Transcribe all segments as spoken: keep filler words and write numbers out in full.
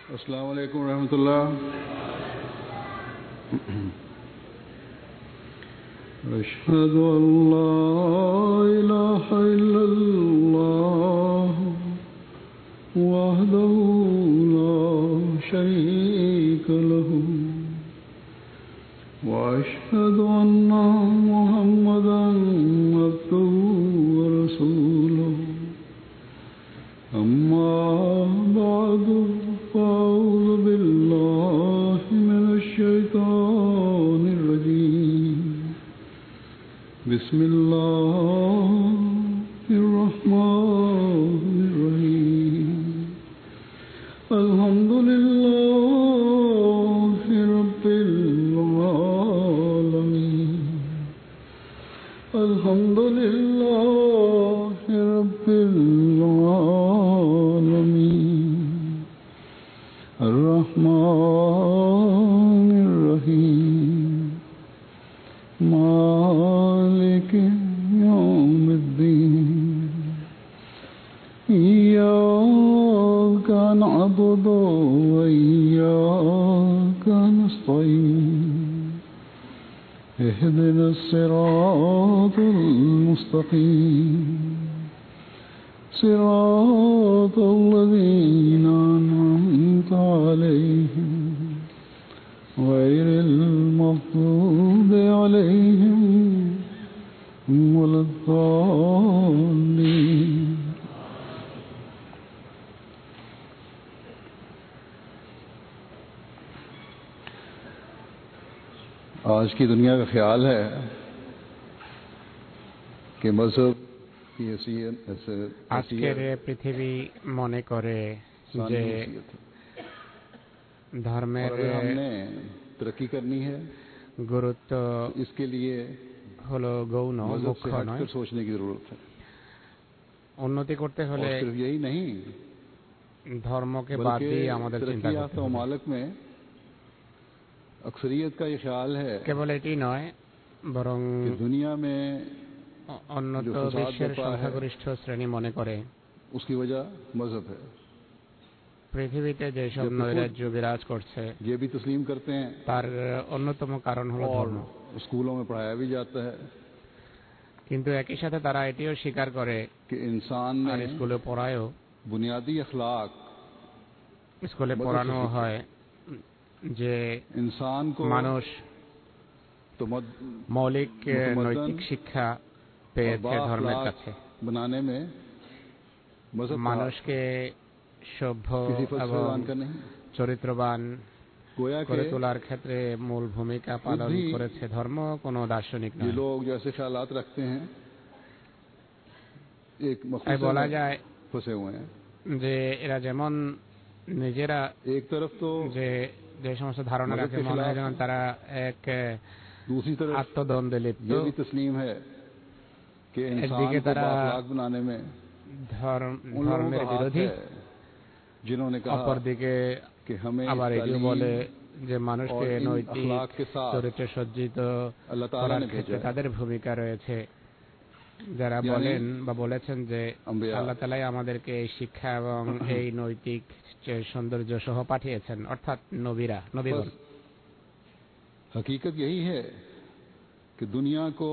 अस्सलामु अलैकुम रहमतुल्लाह। अशहदु अल्ला इलाहा इल्लल्लाह वहदहु ला शरीका लहु व अशहदु अन्ना मुहम्मदन अब्दुहु व रसूलुहु। अम्मा बादु फ़अऊज़ु बिल्लाहि मिनश्शैतानिर रजीम। बिस्मिल्लाहिर रहमानिर रहीम। अल्हम्दुलिल्लाहि रब्बिल आलमीन। अल्हम्दुलिल्लाहि रब्बिल अर्रहमानिर रहीम। मालिकि यौमिद्दीन। इय्याका नअबुदु व इय्याका नस्तईन। इहदिनस सिरातल मुस्तकीम। सिरातल लज़ीना अनअमता अलैहिम गैरिल मग़्दूबि अलैहिम वलद्दाल्लीन। आज की दुनिया का ख्याल है कि मज़हब की हैसियत আজকের পৃথিবী মনে করে যে ধর্মের हमने तरक्की करनी है গুরুত্ব तो इसके लिए হলো গৌণ, मज़हब से মুখ্য নয়। हटकर सोचने की जरूरत है। উন্নতি করতে और হলে सिर्फ यही नहीं ধর্মকে বাদ बल्कि দিয়ে আমাদের চিন্তা तरक्की করতে याफ्ता হবে। ममालिक में अक्सरियत का ये ख्याल है কেবল এটি নয়, বরং कि दुनिया में উন্নত जो फसाद বিশ্বের बरपा है সংখ্যাগরিষ্ঠ শ্রেণী মনে করে उसकी वजह मज़हब है। পৃথিবীতে যেসব जबकि নৈরাজ্য বিরাজ করছে ये भी तस्लीम करते हैं তার অন্যতম কারণ হলো और ধর্ম। स्कूलों में पढ़ाया भी जाता है কিন্তু একই সাথে তারা এটিও স্বীকার করে कि इंसान আর में স্কুলে পড়ায়ও बुनियादी अखलाक স্কুলে मदद से পড়ানো सीखे। হয় যে इंसान को মানুষ तो मद, মৌলিক मुतमद्दन নৈতিক শিক্ষা और পেয়েছে ধর্মের बाअखलाक কাছে। बनाने में मज़हब का মানুষকে সভ্য किसी এবং फलसफेवान का नहीं। চরিত্রবান गोया করে के তোলার ক্ষেত্রে মূল ভূমিকা পালন भी করেছে ধর্ম, কোনো দার্শনিক ये নয়। लोग जो ऐसे ख्यालात रखते हैं एक তাই मखसूस বলা में যায় फंसे हुए हैं। যে এরা যেমন নিজেরা एक तरफ तो যে যে সমস্ত ধারণা मदद রাখে के মনে হয় खिलाफ যেন তারা এক दूसरी तरफ আত্মদ্বন্দ্বে লিপ্ত। ये भी तस्लीम है कि इंसान একদিকে को তারা बाअखलाक बनाने में ধর্ম उन लोगों ধর্মের का हाथ বিরোধী, है जिन्होंने कहा অপরদিকে कि हमें আবার এটিও तालीम বলে যে और মানুষকে इन নৈতিক अखलाक के साथ চরিত্রে সজ্জিত अल्लाह ताला করার ने ক্ষেত্রে भेजा है। তাদের ভূমিকা রয়েছে, যারা यानी বলেন বা বলেছেন যে अम्बिया আল্লাহ তাআলাই আমাদেরকে এই শিক্ষা এবং এই নৈতিক যে সৌন্দর্য সহ পাঠিয়েছেন, অর্থাৎ নবীরা নবীগণ। बस हकीकत यही है कि दुनिया को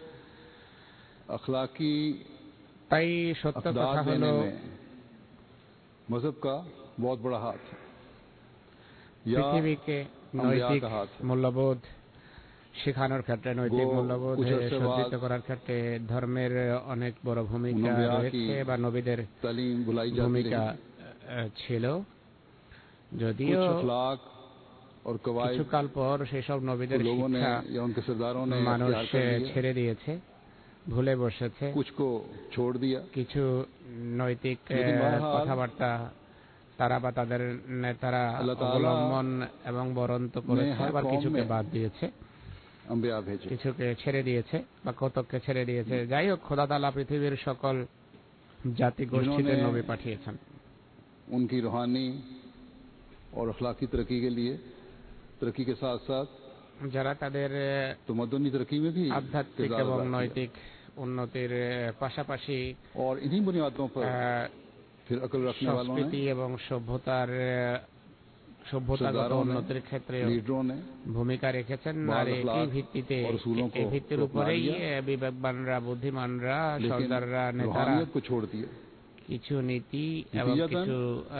अखलाकी তাই সত্য কথা अक़दार হলো देने में मज़हब का बहुत बड़ा हाथ है या পৃথিবীকে अम्बिया নৈতিক का हाथ है। মূল্যবোধ শেখানোর ক্ষেত্রে, নৈতিক গো মূল্যবোধ कुछ अरसे সজ্জিত बाद করার ক্ষেত্রে ধর্মের অনেক বড় ভূমিকা अम्बिया রয়েছে की বা নবীদের तालीम भुलाई जाती ভূমিকা रही। আহ, ছিল। कुछ যদিও अखलाक और कवायद কিছুকাল পর সেসব নবীদের लोगों ने শিক্ষা या उनके सरदारों ने মানুষ अख्तियार कर लिया, ছেড়ে দিয়েছে, ভুলে বসেছে। कुछ को छोड़ दिया। কিছু নৈতিক लेकिन আহ, बहरहाल কথাবার্তা তারা বা তাদের নেতারা अल्लाह ताला অবলম্বন এবং বরন্ত করেছে, हर আবার कौम কিছুকে में বাদ দিয়েছে, अम्बिया भेजे। কিছুকে ছেড়ে দিয়েছে বা কতককে ছেড়ে দিয়েছে। যাই হোক, খোদা তাআলা পৃথিবীর সকল জাতি গোষ্ঠীতে जिन्होंने নবী পাঠিয়েছেন। उनकी रूहानी और अखलाकी तरक्की के लिए तरक्की के साथ साथ যারা তাদের तो मदनी तरक्की में भी আধ্যাত্মিক किरदार এবং अदा किया। নৈতিক উন্নতির পাশাপাশি और इन्हीं बुनियादों पर আহ, फिर अकल रखने वालों সংস্কৃতি ने এবং সভ্যতার সভ্যতাগত উন্নতির ক্ষেত্রে ভূমিকা রেখেছেন। আর এই ভিত্তিতে এই ভিত্তির উপরেই বিবেকবানরা, বুদ্ধিমানরা, সরদাররা, নেতারা কিছু নীতি এবং কিছু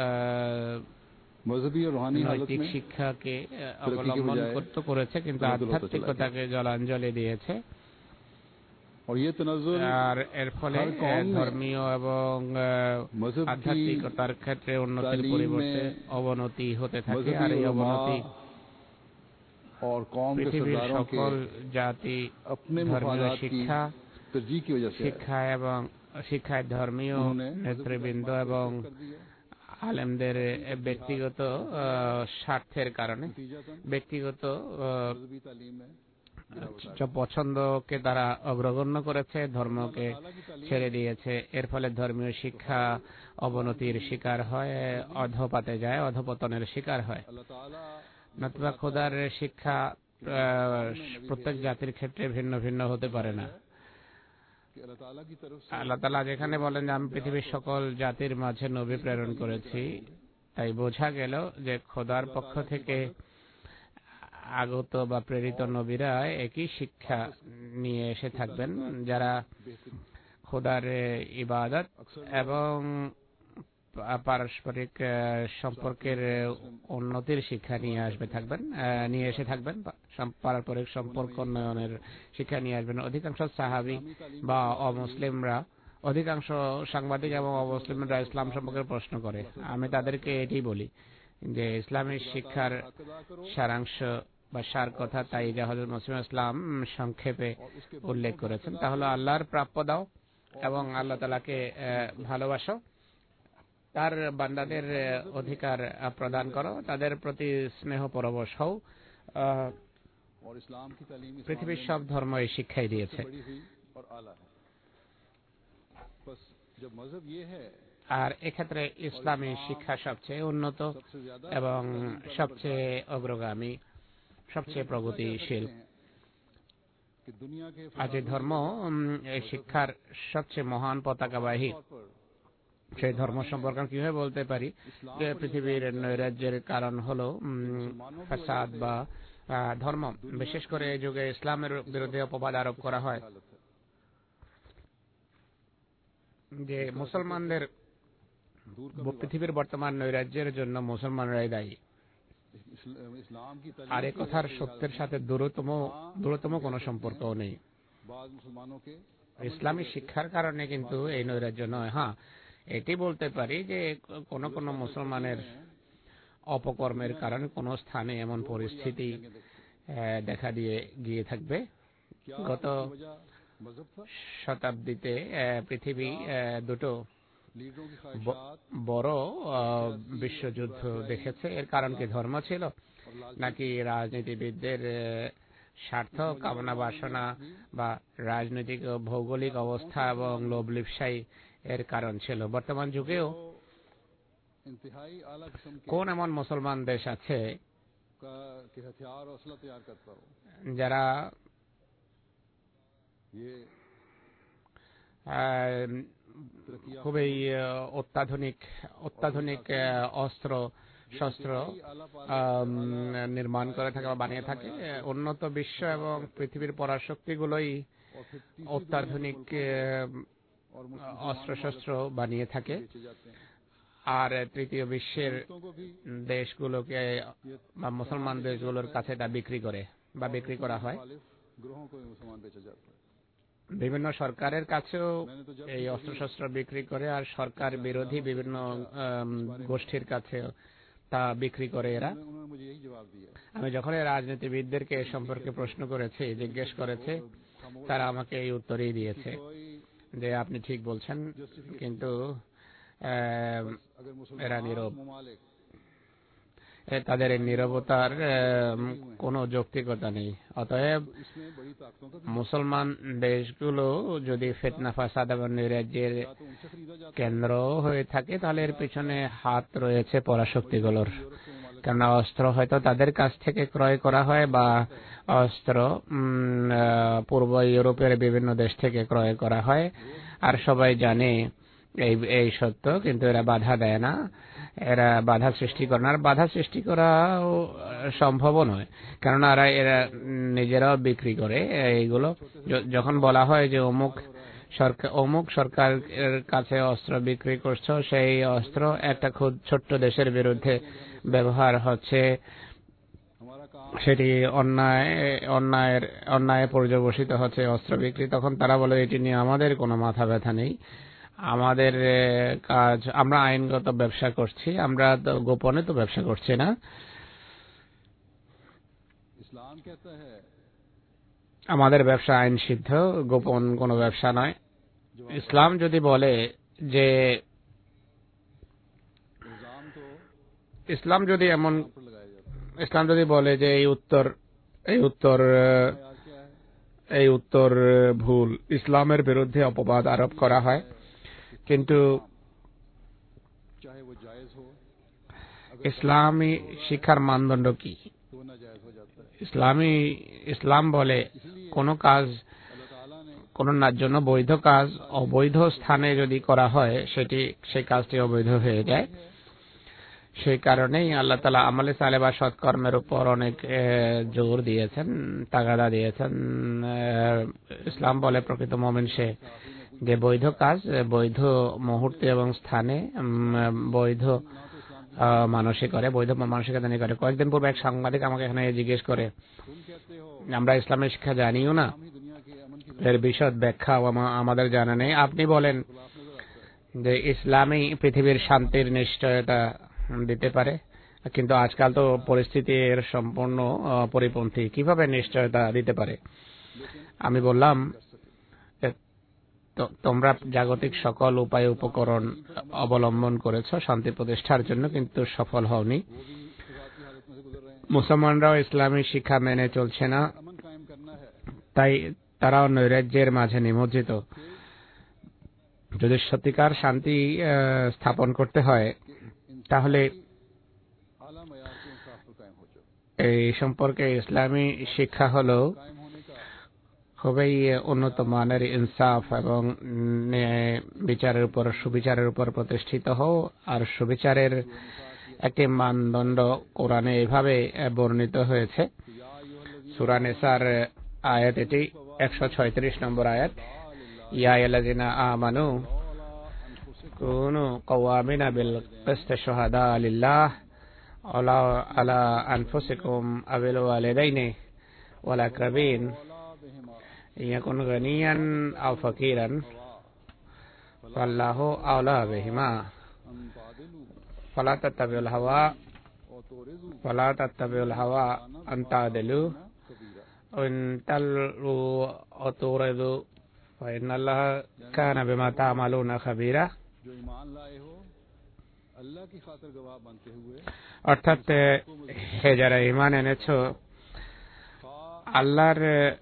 নৈতিক শিক্ষাকে অবলম্বন করতে করেছে, কিন্তু আধ্যাত্মিকতাকে জলাঞ্জলি দিয়েছে। আর এর ফলে ধর্মীয় এবং আধ্যাত্মিকতার ক্ষেত্রে উন্নতির পরিবর্তে অবনতি হতে থাকে। আর এই অবনতি পৃথিবীর সকল জাতি ধর্মীয় শিক্ষা শিক্ষা এবং শিক্ষায় ধর্মীয় নেতৃবৃন্দ এবং আলেমদের ব্যক্তিগত স্বার্থের কারণে, ব্যক্তিগত পছন্দকে তারা অগ্রগণ্য করেছে, ধর্মকে ছেড়ে দিয়েছে। এর ফলে ধর্মীয় শিক্ষা অবনতির শিকার হয়, অধপাতে যায়, অধপতনের শিকার হয়। নতুবা খোদার শিক্ষা প্রত্যেক জাতির ক্ষেত্রে ভিন্ন ভিন্ন হতে পারে না। আল্লাহ তাআলা যেখানে বলেন যে আমি পৃথিবীর সকল জাতির মাঝে নবী প্রেরণ করেছি, তাই বোঝা গেল যে খোদার পক্ষ থেকে আগত বা প্রেরিত নবীরা একই শিক্ষা নিয়ে এসে থাকবেন, যারা খোদার ইবাদত এবং পারস্পরিক সম্পর্কের উন্নতির শিক্ষা নিয়ে আসবে থাকবেন নিয়ে এসে থাকবেন পারস্পরিক সম্পর্ক উন্নয়নের শিক্ষা নিয়ে আসবেন। অধিকাংশ সাহাবী বা অমুসলিমরা, অধিকাংশ সাংবাদিক এবং অমুসলিমরা ইসলাম সম্পর্কে প্রশ্ন করে। আমি তাদেরকে এটি বলি যে ইসলামের শিক্ষার সারাংশ বা সার কথা তাই যা হযরত মুসলিম ইসলাম সংক্ষেপে উল্লেখ করেছেন, তা হলো আল্লাহর প্রাপ্য দাও এবং আল্লাহ তাআলাকে ভালোবাসো, তার বান্দাদের অধিকার প্রদান করো, তাদের প্রতি স্নেহ পরবশ হও। পৃথিবীর সব ধর্ম এই শিক্ষাই দিয়েছে। আর এক্ষেত্রে ইসলামী শিক্ষা সবচেয়ে উন্নত এবং সবচেয়ে অগ্রগামী, সবচেয়ে প্রগতিশীল। আজ এই ধর্ম এই শিক্ষার সবচেয়ে মহান পতাকাবাহী। সেই ধর্ম সম্পর্কে কিভাবে বলতে পারি যে পৃথিবীর নৈরাজ্যের কারণ হলো ফাসাদ বা ধর্ম। বিশেষ করে এই যুগে ইসলামের বিরুদ্ধে অপবাদ আরোপ করা হয় যে মুসলমানদের পৃথিবীর বর্তমান নৈরাজ্যের জন্য মুসলমানরাই দায়ী। আর এ কথার সত্যের সাথে দূরতম দূরতম কোনো সম্পর্ক নেই। ইসলামী শিক্ষার কারণে কিন্তু এই নৈরাজ্য নয়। হ্যাঁ, এটি বলতে পারি যে কোন কোন মুসলমানের অপকর্মের কারণে কোন স্থানে এমন পরিস্থিতি দেখা দিয়ে গিয়ে থাকবে। গত শতাব্দীতে পৃথিবী দুটো বড় বিশ্বযুদ্ধ দেখেছে। এর কারণ কি ধর্ম ছিল নাকি রাজনীতিবিদদের স্বার্থ, কামনা বাসনা বা রাজনৈতিক ভৌগোলিক অবস্থা এবং লোভ লিপ্সাই এর কারণ ছিল? বর্তমান যুগেও কোন এমন মুসলমান দেশ আছে যারা খুবই অত্যাধুনিক অত্যাধুনিক অস্ত্র শস্ত্র নির্মাণ করে থাকে বা বানিয়ে থাকে? উন্নত বিশ্ব এবং পৃথিবীর পরাশক্তিগুলোই অত্যাধুনিক অস্ত্রশস্ত্র বানিয়ে থাকে, আর তৃতীয় বিশ্বের দেশগুলোকে বা মুসলমান দেশগুলোর কাছে তা বিক্রি করে বা বিক্রি করা হয়। বিভিন্ন সরকারের কাছেও এই অস্ত্রশস্ত্র বিক্রি করে, আর সরকার বিরোধী বিভিন্ন গোষ্ঠীর কাছে তা বিক্রি করে এরা। আমি যখন রাজনীতিবিদদেরকে এ সম্পর্কে প্রশ্ন করেছি, জিজ্ঞেস করেছে, তারা আমাকে এই উত্তরই দিয়েছে যে আপনি ঠিক বলছেন, কিন্তু এরা নীরব। তাদের নীরবতার কোনো যৌক্তিকতা নেই। অতএব মুসলমান দেশগুলো যদি ফিতনা ফাসাদ এবং নৈরাজ্যের কেন্দ্র হয়ে থাকে, তাহলে এর পিছনে হাত রয়েছে পরাশক্তিগুলোর। কেননা অস্ত্র হয়তো তাদের কাছ থেকে ক্রয় করা হয় বা অস্ত্র পূর্ব ইউরোপের বিভিন্ন দেশ থেকে ক্রয় করা হয়, আর সবাই জানে এই এই সত্য, কিন্তু এরা বাধা দেয় না। এরা বাধা সৃষ্টি করে না। আর বাধা সৃষ্টি করাও সম্ভব নয়, কেননা এরা এরা নিজেরাও বিক্রি করে এইগুলো। যখন বলা হয় যে অমুক সরকার অমুক সরকারের কাছে অস্ত্র বিক্রি করছো, সেই অস্ত্র একটা খুব ছোট্ট দেশের বিরুদ্ধে ব্যবহার হচ্ছে, সেটি অন্যায় অন্যায়ের অন্যায় পর্যবসিত হচ্ছে অস্ত্র বিক্রি, তখন তারা বলে এটি নিয়ে আমাদের কোনো মাথা ব্যথা নেই, আমাদের কাজ, আমরা আইনগত ব্যবসা করছি, আমরা তো গোপনে তো ব্যবসা করছি না। আমাদের ব্যবসা আইন সিদ্ধ, গোপন কোনো ব্যবসা নয়। ইসলাম যদি বলে যে ইসলাম যদি এমন ইসলাম যদি বলে যে এই উত্তর এই উত্তর এই উত্তর ভুল, ইসলামের বিরুদ্ধে অপবাদ আরোপ করা হয়, কিন্তু ইসলামী শিক্ষার মানদণ্ড কি? ইসলামী ইসলাম বলে কোন কাজ কোন জন্য বৈধ কাজ অবৈধ স্থানে যদি করা হয় সেটি সেই কাজটি অবৈধ হয়ে যায়। সেই কারণেই আল্লাহ তাআলা আমলে সালেহ বা সৎকর্মের উপর অনেক জোর দিয়েছেন, তাগাদা দিয়েছেন। ইসলাম বলে প্রকৃত মুমিন সে যে বৈধ কাজ বৈধ মুহূর্তে এবং স্থানে বৈধ মানসিক করে, বৈধ মানসিকতা নিয়ে করে। কয়েকদিন পূর্বে এক সাংবাদিক আমাকে এখানে জিজ্ঞেস করে, আমরা ইসলামের শিক্ষা জানিও না, এর বিশদ ব্যাখ্যা আমাদের জানা নেই, আপনি বলেন যে ইসলামই পৃথিবীর শান্তির নিশ্চয়তা দিতে পারে, কিন্তু আজকাল তো পরিস্থিতি এর সম্পূর্ণ পরিপন্থী, কিভাবে নিশ্চয়তা দিতে পারে? আমি বললাম তোমরা জাগতিক সকল উপায় উপকরণ অবলম্বন করেছ শান্তি প্রতিষ্ঠার জন্য, কিন্তু সফল হওনি। মুসলমানরাও ইসলামী শিক্ষা মেনে চলছে না, তাই তারাও নৈরাজ্যের মাঝে নিমজ্জিত। যদি সত্যিকার শান্তি স্থাপন করতে হয় তাহলে এই সম্পর্কে ইসলামী শিক্ষা হলো খুবই উন্নত মানের ইনসাফ এবং বিচারের উপর সুবিচারের উপর প্রতিষ্ঠিত হও। আর সুবিচারের একটি মানদণ্ড কোরআনে এভাবে বর্ণিত হয়েছে। সূরা নিসার আয়াত এটি একশো ছয়ত্রিশ নম্বর আয়াত, ইয়া আইয়ুহাল্লাযিনা আমানু কুনু কাওয়ামিনা বিল কিসত শুহাদা লিল্লাহ ওয়ালা আলা আনফুসিকুম আবিল ওয়ালিদাইনি ওয়াল আকরাবিন ইয়াকুন গানিয়ান আও ফাকিরান ফাল্লাহু আওলা বিহিমা ফালা তাত্তাবিউল হাওয়া ফালা তাত্তাবিউল হাওয়া আন তা'দিলু ওয়া ইন তালউ ওয়া তুরিদু ফা ইন্নাল্লাহা কানা বিমা তা'মালুনা খাবীরা। অর্থাৎ হে যারা ঈমান এনেছো, আল্লাহর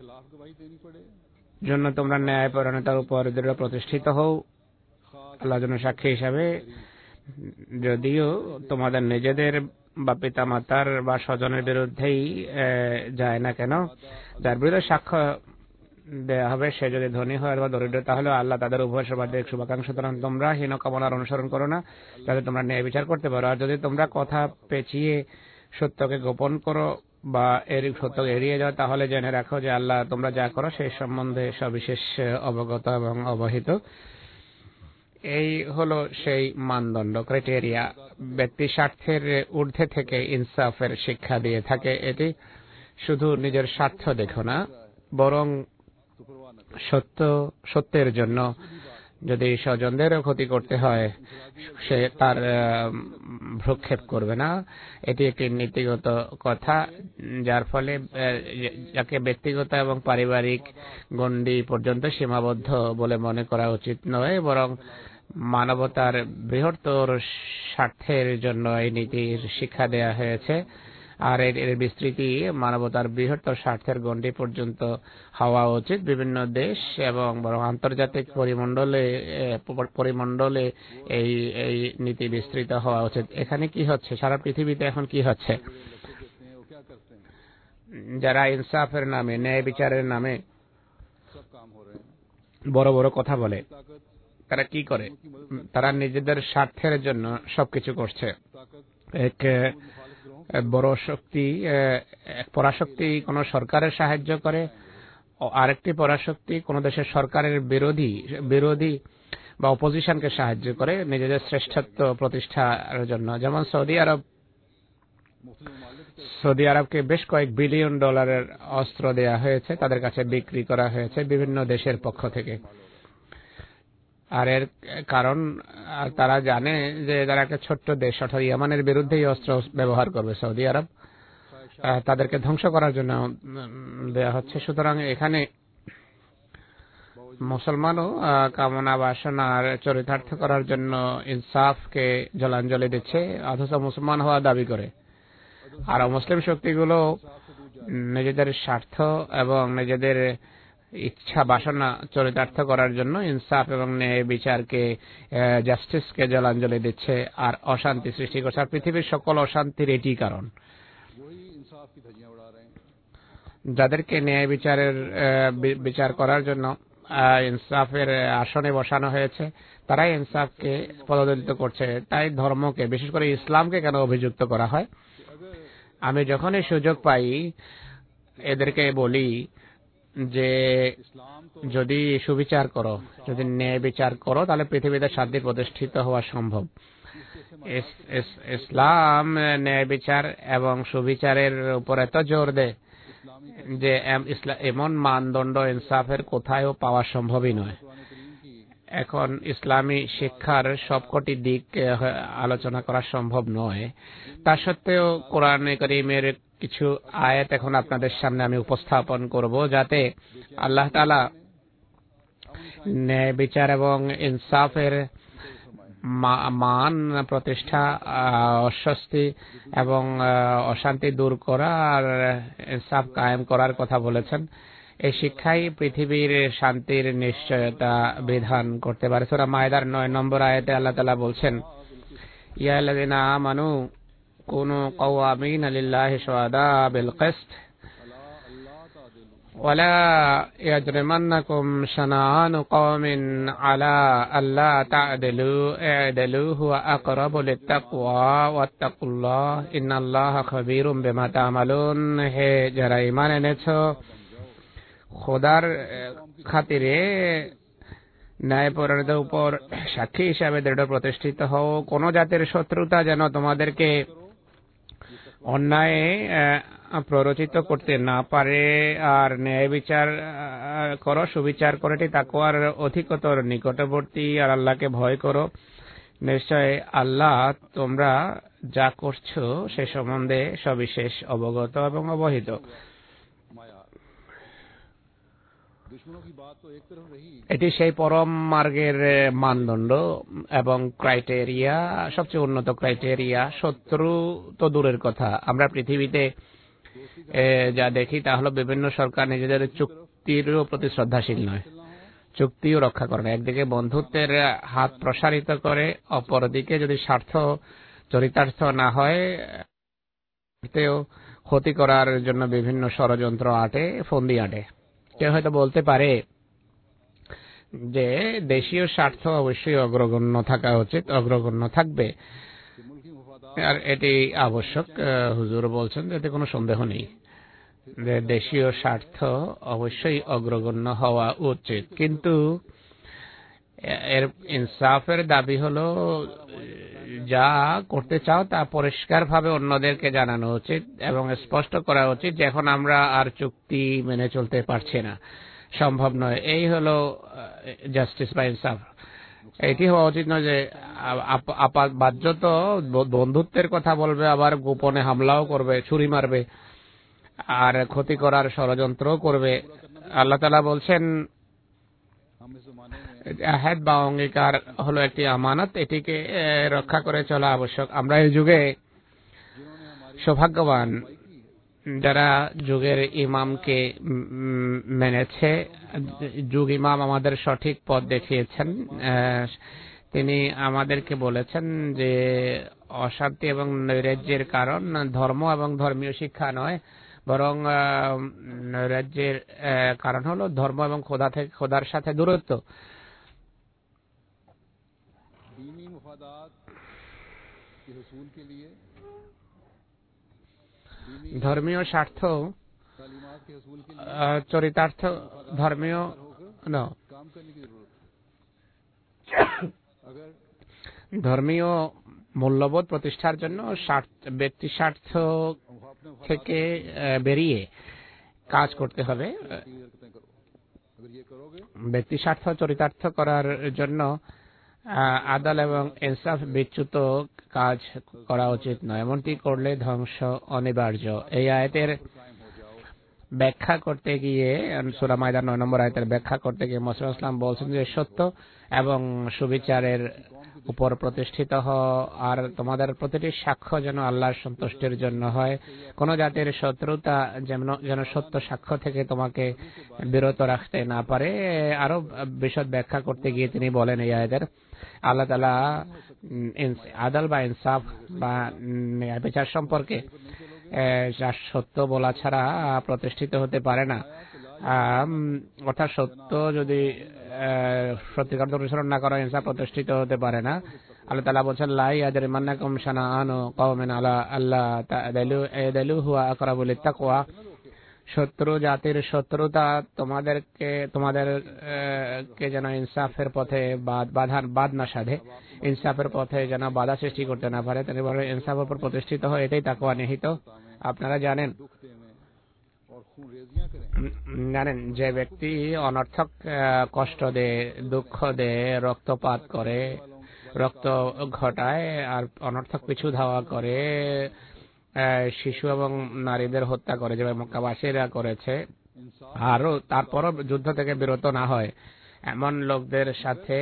জন্য তোমরা ন্যায়পরায়ণতার উপর দৃঢ় প্রতিষ্ঠিত হও, আল্লাহর জন্য সাক্ষী হিসাবে, যদিও তোমাদের নিজেদের বা পিতা মাতার বা স্বজনের বিরুদ্ধেই যায় না কেন, যার বিরুদ্ধে সাক্ষ্য দেয়া হবে সে যদি ধনী হয় বা দরিদ্র, তাহলে আল্লাহ তাদের উভয় সর্বাধিক শুভাকাঙ্ক্ষী। সুতরাং তোমরা হীন কামনার অনুসরণ করো না, যাতে তোমরা ন্যায় বিচার করতে পারো। আর যদি তোমরা কথা পেঁচিয়ে সত্যকে গোপন করো বা এর সত্যকে এড়িয়ে যাও, তাহলে জেনে রাখো যে আল্লাহ তোমরা যা করো সেই সম্বন্ধে সবিশেষ অবগত এবং অবহিত। এই হলো সেই মানদণ্ড, ক্রাইটেরিয়া। ব্যক্তি স্বার্থের ঊর্ধ্বে থেকে ইনসাফের শিক্ষা দিয়ে থাকে। এটি শুধু নিজের স্বার্থ দেখো না, বরং সত্য সত্যের জন্য যদি স্বজনদেরও ক্ষতি করতে হয় সে তার ভ্রুক্ষেপ করবে না। এটি একটি নীতিগত কথা, যার ফলে যাকে ব্যক্তিগত এবং পারিবারিক গণ্ডি পর্যন্ত সীমাবদ্ধ বলে মনে করা উচিত নয়, বরং মানবতার বৃহত্তর স্বার্থের জন্য এই নীতির শিক্ষা দেয়া হয়েছে। আর এর বিস্তৃতি মানবতার বৃহত্তর স্বার্থের গণ্ডি পর্যন্ত হওয়া উচিত। বিভিন্ন দেশ এবং বরং আন্তর্জাতিক পরিমণ্ডলে পরিমণ্ডলে এই এই নীতি বিস্তৃত হওয়া উচিত। এখানে কি হচ্ছে, সারা পৃথিবীতে এখন কি হচ্ছে? যারা ইনসাফের নামে, ন্যায় বিচারের নামে বড় বড় কথা বলে, তারা কি করে? তারা নিজেদের স্বার্থের জন্য সবকিছু করছে। এক বড় শক্তি, এক পরাশক্তি কোন সরকারের সাহায্য করে, আরেকটি পরাশক্তি কোন দেশের সরকারের বিরোধী বিরোধী বা অপোজিশনকে সাহায্য করে নিজেদের শ্রেষ্ঠত্ব প্রতিষ্ঠার জন্য। যেমন সৌদি আরব, সৌদি আরবকে বেশ কয়েক বিলিয়ন ডলারের অস্ত্র দেয়া হয়েছে, তাদের কাছে বিক্রি করা হয়েছে বিভিন্ন দেশের পক্ষ থেকে। আর এর কারণ তারা জানে যে তারা একটা ছোট্ট দেশ, অর্থাৎ ইয়েমেনের বিরুদ্ধে এই অস্ত্র ব্যবহার করবে সৌদি আরব, তাদেরকে ধ্বংস করার জন্য দেয়া হচ্ছে। সুতরাং এখানে মুসলমানও কামনা বাসনার চরিতার্থ করার জন্য ইনসাফকে জলাঞ্জলি দিচ্ছে, অথচ মুসলমান হওয়া দাবি করে। আর মুসলিম শক্তিগুলো নিজেদের স্বার্থ এবং নিজেদের ইচ্ছা বাসনা চরিতার্থ করার জন্য ইনসাফ এবং ন্যায় বিচারকে, জাস্টিসকে জলাঞ্জলি দিচ্ছে আর অশান্তি সৃষ্টি করছে। আর পৃথিবীর সকল অশান্তির এটি কারণ। যাদেরকে ন্যায় বিচারের বিচার করার জন্য ইনসাফের আসনে বসানো হয়েছে, তারাই ইনসাফকে পদদলিত করছে। তাই ধর্মকে, বিশেষ করে ইসলামকে কেন অভিযুক্ত করা হয়? আমি যখনই সুযোগ পাই এদেরকে বলি যে যদি সুবিচার করো, যদি ন্যায় বিচার করো, তাহলে পৃথিবীতে শান্তি প্রতিষ্ঠিত হওয়া সম্ভব। ইসলাম ন্যায় বিচার এবং সুবিচারের উপর এত জোর দেয় যে এমন মানদণ্ড ইনসাফের কোথায়ও পাওয়া সম্ভবই নয়। এখন ইসলামী শিক্ষার সবকটি দিক আলোচনা করা সম্ভব নয়। তা সত্ত্বেও কোরআনে কারীমের কিছু আয়াত এখন আপনাদের সামনে আমি উপস্থাপন করব, যাতে আল্লাহ তাআলা ন্যায় বিচার এবং ইনসাফের মান প্রতিষ্ঠা, অস্বস্তি এবং অশান্তি দূর করা আর ইনসাফ কায়েম করার কথা বলেছেন। এই শিক্ষাই পৃথিবীর শান্তির নিশ্চয়তা বিধান করতে পারে। সূরা মায়েদার নয় নম্বর আয়াতে আল্লাহ তাআলা বলছেন, ইয়া আল্লাযিনা আমানু কুনু কাওয়ামিনা লিল্লাহি শুহাদা বিল কিসত ওয়ালা ইয়াজরিমান্নাকুম শানাআনু কওমিন আলা আল্লা তা'দিলু i'dilu হুয়া আকরাবু লিত-তাকওয়া ওয়াত্তাকুল্লাহ ইন্নাল্লাহা খাবীরুম বিমা তা'মালুন। হে যারা ঈমান এনেছো, খোদার খাতিরে ন্যায়পরায়ণতার উপর সাক্ষী হিসাবে দৃঢ় প্রতিষ্ঠিত হও। কোন জাতির শত্রুতা যেন তোমাদেরকে অন্যায় প্ররোচিত করতে না পারে। আর ন্যায় বিচার করো, সুবিচার করে এটি তাকওয়ার অধিকতর নিকটবর্তী। আর আল্লাহকে ভয় করো, নিশ্চয় আল্লাহ তোমরা যা করছো সে সম্বন্ধে সবিশেষ অবগত এবং অবহিত। এটি সেই পরম মার্গের মানদণ্ড এবং ক্রাইটেরিয়া, সবচেয়ে উন্নত ক্রাইটেরিয়া। শত্রু তো দূরের কথা, আমরা পৃথিবীতে যা দেখি তা হলো বিভিন্ন সরকার নিজেদের চুক্তির প্রতি শ্রদ্ধাশীল নয়, চুক্তিও রক্ষা করে না। একদিকে বন্ধুত্বের হাত প্রসারিত করে, অপরদিকে যদি স্বার্থ চরিতার্থ না হয় ক্ষতি করার জন্য বিভিন্ন ষড়যন্ত্র আটে, ফন্দি আটে। কেউ হয়তো বলতে পারে যে দেশীয় স্বার্থ অবশ্যই অগ্রগণ্য থাকা উচিত, অগ্রগণ্য থাকবে, আর এটি আবশ্যক। হুজুর বলছেন এতে কোনো সন্দেহ নেই যে দেশীয় স্বার্থ অবশ্যই অগ্রগণ্য হওয়া উচিত, কিন্তু এর ইনসাফের দাবি হলো যা করতে চাও তা পরিষ্কারভাবে অন্যদেরকে জানানো উচিত এবং স্পষ্ট করা উচিত যে এখন আমরা আর চুক্তি মেনে চলতে পারছি না, সম্ভব নয়। এই হলো জাস্টিস বা ইনসাফ। এটি হওয়া উচিত নয় যে বাহ্যত বন্ধুত্বের কথা বলবে, আবার গোপনে হামলাও করবে, ছুরি মারবে আর ক্ষতি করার ষড়যন্ত্রও করবে। আল্লাহ তাআলা বলছেন আহাদ বা অঙ্গীকার হলো একটি আমানত, এটিকে রক্ষা করে চলা আবশ্যক। আমরা এই যুগে সৌভাগ্যবান যারা যুগের ইমামকে মেনেছে। যুগ ইমাম আমাদের সঠিক পথ দেখিয়েছেন। তিনি আমাদেরকে বলেছেন যে অশান্তি এবং নৈরাজ্যের কারণ ধর্ম এবং ধর্মীয় শিক্ষা নয়, বরং নৈরাজ্যের কারণ হলো ধর্ম এবং খোদা থেকে খোদার সাথে দূরত্ব। ধর্মীয় স্বার্থ চরিতার্থ ধর্মীয় ধর্মীয় মূল্যবোধ প্রতিষ্ঠার জন্য ব্যক্তি স্বার্থ থেকে বেরিয়ে কাজ করতে হবে। ব্যক্তি স্বার্থ চরিতার্থ করার জন্য আদল এবং ইনসাফ বিচ্যুত কাজ করা উচিত নয়। এমনটি করলে ধ্বংস অনিবার্য। এই আয়াতের ব্যাখ্যা করতে গিয়ে সূরা মায়দার নয় নম্বর আয়াতের ব্যাখ্যা করতে গিয়ে মুসা আলাইহিস সালাম বলছেন যে সত্য এবং সুবিচারের উপর প্রতিষ্ঠিত হও, আর তোমাদের প্রতিটি সাক্ষ্য যেন আল্লাহর সন্তুষ্টির জন্য হয়। কোন জাতির শত্রুতা যেন যেন সত্য সাক্ষ্য থেকে তোমাকে বিরত রাখতে না পারে। আরো বিশদ ব্যাখ্যা করতে গিয়ে তিনি বলেন এই আয়াতের আল্লাহ তাআলা আদল বা ইনসাফ বা বিচার সম্পর্কে যা সত্য বলা ছাড়া প্রতিষ্ঠিত হতে পারে না। অর্থাৎ সত্য যদি সত্যিকার অনুসরণ না করা ইনসাফ প্রতিষ্ঠিত হতে পারে না। আল্লাহ তাআলা বলেন লা ইয়াজরিমান্নাকুম শানাআনু কওমিন আলা আল্লা তা'দিলু ই'দিলু হুয়া আকরাবু লিত-তাকওয়া। শত্রু জাতির শত্রুতা তোমাদেরকে তোমাদের কে যেন ইনসাফের পথে বাধা বাদ না সাধে, ইনসাফের পথে যেন বাধা সৃষ্টি করতে না পারে। তিনি বলেন ইনসাফের উপর প্রতিষ্ঠিত হয়, এটাই তাকওয়া নিহিত। আপনারা জানেন জানেন যে ব্যক্তি অনর্থক কষ্ট দেয়, দুঃখ দেয়, রক্তপাত করে, রক্ত ঘটায় আর অনর্থক পিছু ধাওয়া করে, শিশু এবং নারীদের হত্যা করে যেভাবে মক্কাবাসীরা করেছে, আরো তারপরও যুদ্ধ থেকে বিরত না হয়, এমন লোকদের সাথে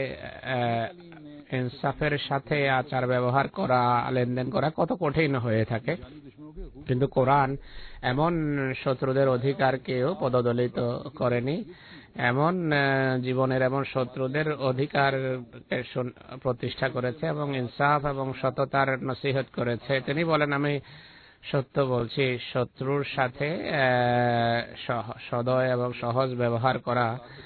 ইনসাফের সাথে আচার ব্যবহার করা, লেনদেন করা কত কঠিন হয়ে থাকে। কিন্তু কোরআন এমন শত্রুদের অধিকারকেও পদদলিত করেনি, এমন জীবনের এমন শত্রুদের অধিকার প্রতিষ্ঠা করেছে এবং ইনসাফ এবং সততার নসিহত করেছে। তিনি বলেন আমি সত্য বলছি, শত্রুর সাথে সদয় এবং সহজ ব্যবহার করা,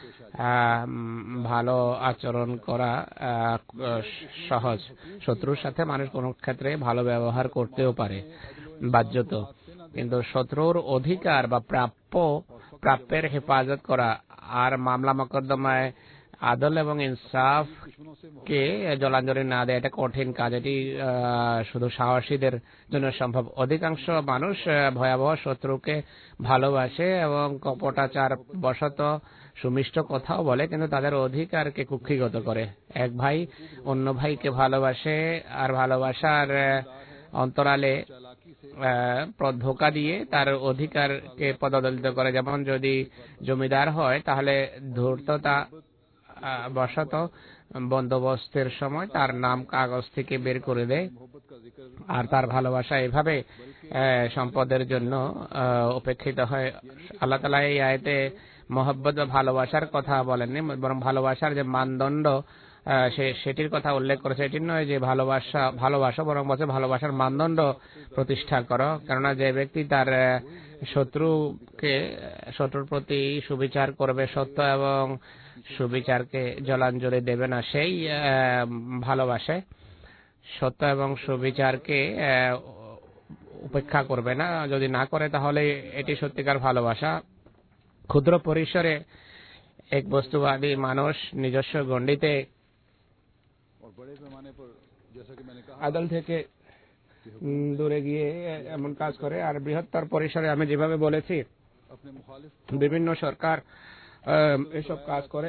ভালো আচরণ করা সহজ। শত্রুর সাথে মানুষ কোন ক্ষেত্রে ভালো ব্যবহার করতেও পারে বাধ্যত, কিন্তু শত্রুর অধিকার বা প্রাপ্য প্রাপ্যের হেফাজত করা আর মামলা মোকদ্দমায় আদল এবং ইনসাফ কে জলাঞ্জলি না দেয়, এটা কঠিন কাজ। এটি শুধু সাহসীদের জন্য সম্ভব। অধিকাংশ মানুষ ভয়াবহ শত্রুকে ভালোবাসে এবং কপটাচার বশত সুমিষ্ট কথাও বলে, কিন্তু তাদের অধিকারকে কুক্ষিগত করে। এক ভাই অন্য ভাইকে ভালোবাসে আর ভালোবাসার অন্তরালে ধোঁকা দিয়ে তার অধিকারকে পদদলিত করে। যেমন যদি জমিদার হয় তাহলে ধূর্ততা বশত বন্দোবস্তের সময় তার নাম কাগজ থেকে বের করে দেয় আর তার ভালোবাসা এভাবে সম্পদের জন্য উপেক্ষিত হয়। আল্লাহ তাআলা এই আয়াতে মহব্বত বা ভালোবাসার কথা বলেননি, বরং ভালোবাসার যে মানদণ্ড সেটির কথা উল্লেখ করেছে। এটি নয় যে ভালোবাসা ভালোবাসা বরং বলছে ভালোবাসার মানদণ্ড প্রতিষ্ঠা করো, কেননা যে ব্যক্তি তার শত্রুকে শত্রুর প্রতি সুবিচার করবে, সত্য এবং সুবিচারকে জলাঞ্জলি দেবে না, সেই ভালোবাসে। সত্য এবং সুবিচারকে উপেক্ষা করবে না, যদি না করে তাহলে এটি সত্যিকার ভালোবাসা। ক্ষুদ্র পরিসরে এক বস্তুবাদী মানুষ নিজস্ব গণ্ডিতে আদল থেকে দূরে গিয়ে এমন কাজ করে, আর বৃহত্তর পরিসরে আমি যেভাবে বলেছি বিভিন্ন সরকার এসব কাজ করে,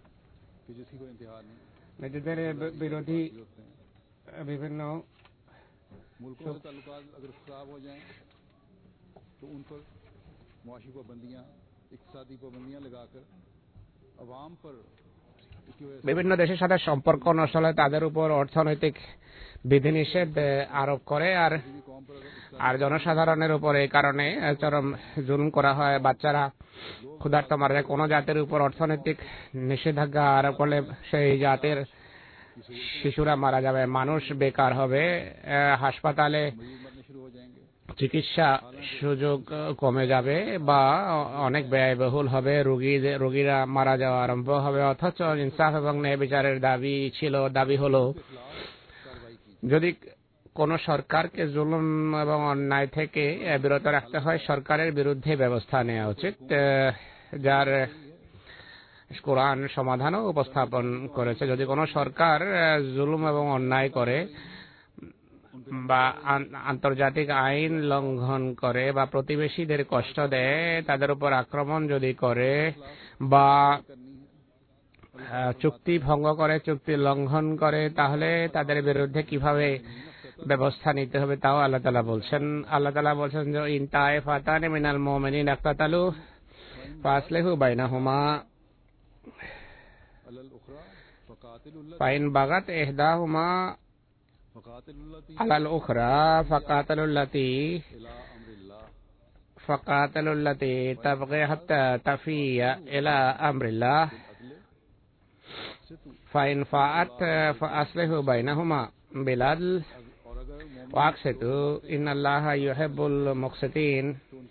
নিজেদের বিরোধী বিভিন্ন বিভিন্ন দেশের সাথে সম্পর্ক নষ্ট হলে তাদের উপর অর্থনৈতিক বিধিনিষেধ আরোপ করে আর আর জনসাধারণের উপর এই কারণে চরম জুলুম করা হয়। বাচ্চারা ক্ষুধার্ত মারা যায়। কোন জাতির উপর অর্থনৈতিক নিষেধাজ্ঞা আরোপ করলে সেই জাতির শিশুরা মারা যাবে, মানুষ বেকার হবে, হাসপাতালে চিকিৎসা সুযোগ কমে যাবে বা অনেক ব্যয়বহুল হবে, রোগী রোগীরা মারা যাওয়া আরম্ভ হবে। অথচ ইনসাফ এবং ন্যায় বিচারের দাবি ছিল, দাবি হলো যদি কোন সরকারকে জুলুম এবং অন্যায় থেকে বিরত রাখতে হয়, সরকারের বিরুদ্ধে ব্যবস্থা নেওয়া উচিত, যার কোরআন সমাধানও উপস্থাপন করেছে। যদি কোনো সরকার জুলুম এবং অন্যায় করে বা আন্তর্জাতিক আইন লঙ্ঘন করে বা প্রতিবেশীদের কষ্ট দেয়, তাদের উপর আক্রমণ যদি করে বা চুক্তি ভঙ্গ করে, চুক্তি লঙ্ঘন করে, তাহলে তাদের বিরুদ্ধে কিভাবে ব্যবস্থা নিতে হবে তাও আল্লাহ তাআলা বলছেন। আল্লাহ তাআলা বলছেন যে ইন তাইফাতানি মিনাল মুমিনিনা ইকতাতালু ফাসলিহু বাইনাহুমা ফাইন বাগাত ইহদাহুমা আলাল উখরা ফাকাতালুল্লাতি ফাকাতালুল্লাতি তাবগি হাত্তা তাফিয়া ইলা আমরিল্লাহ ফাইন ফাআত ফাসলিহু বাইনাহুমা বিলাল ওয়াকসিতু ইন্নাল্লাহা ইউহিব্বুল মুকসিতিন।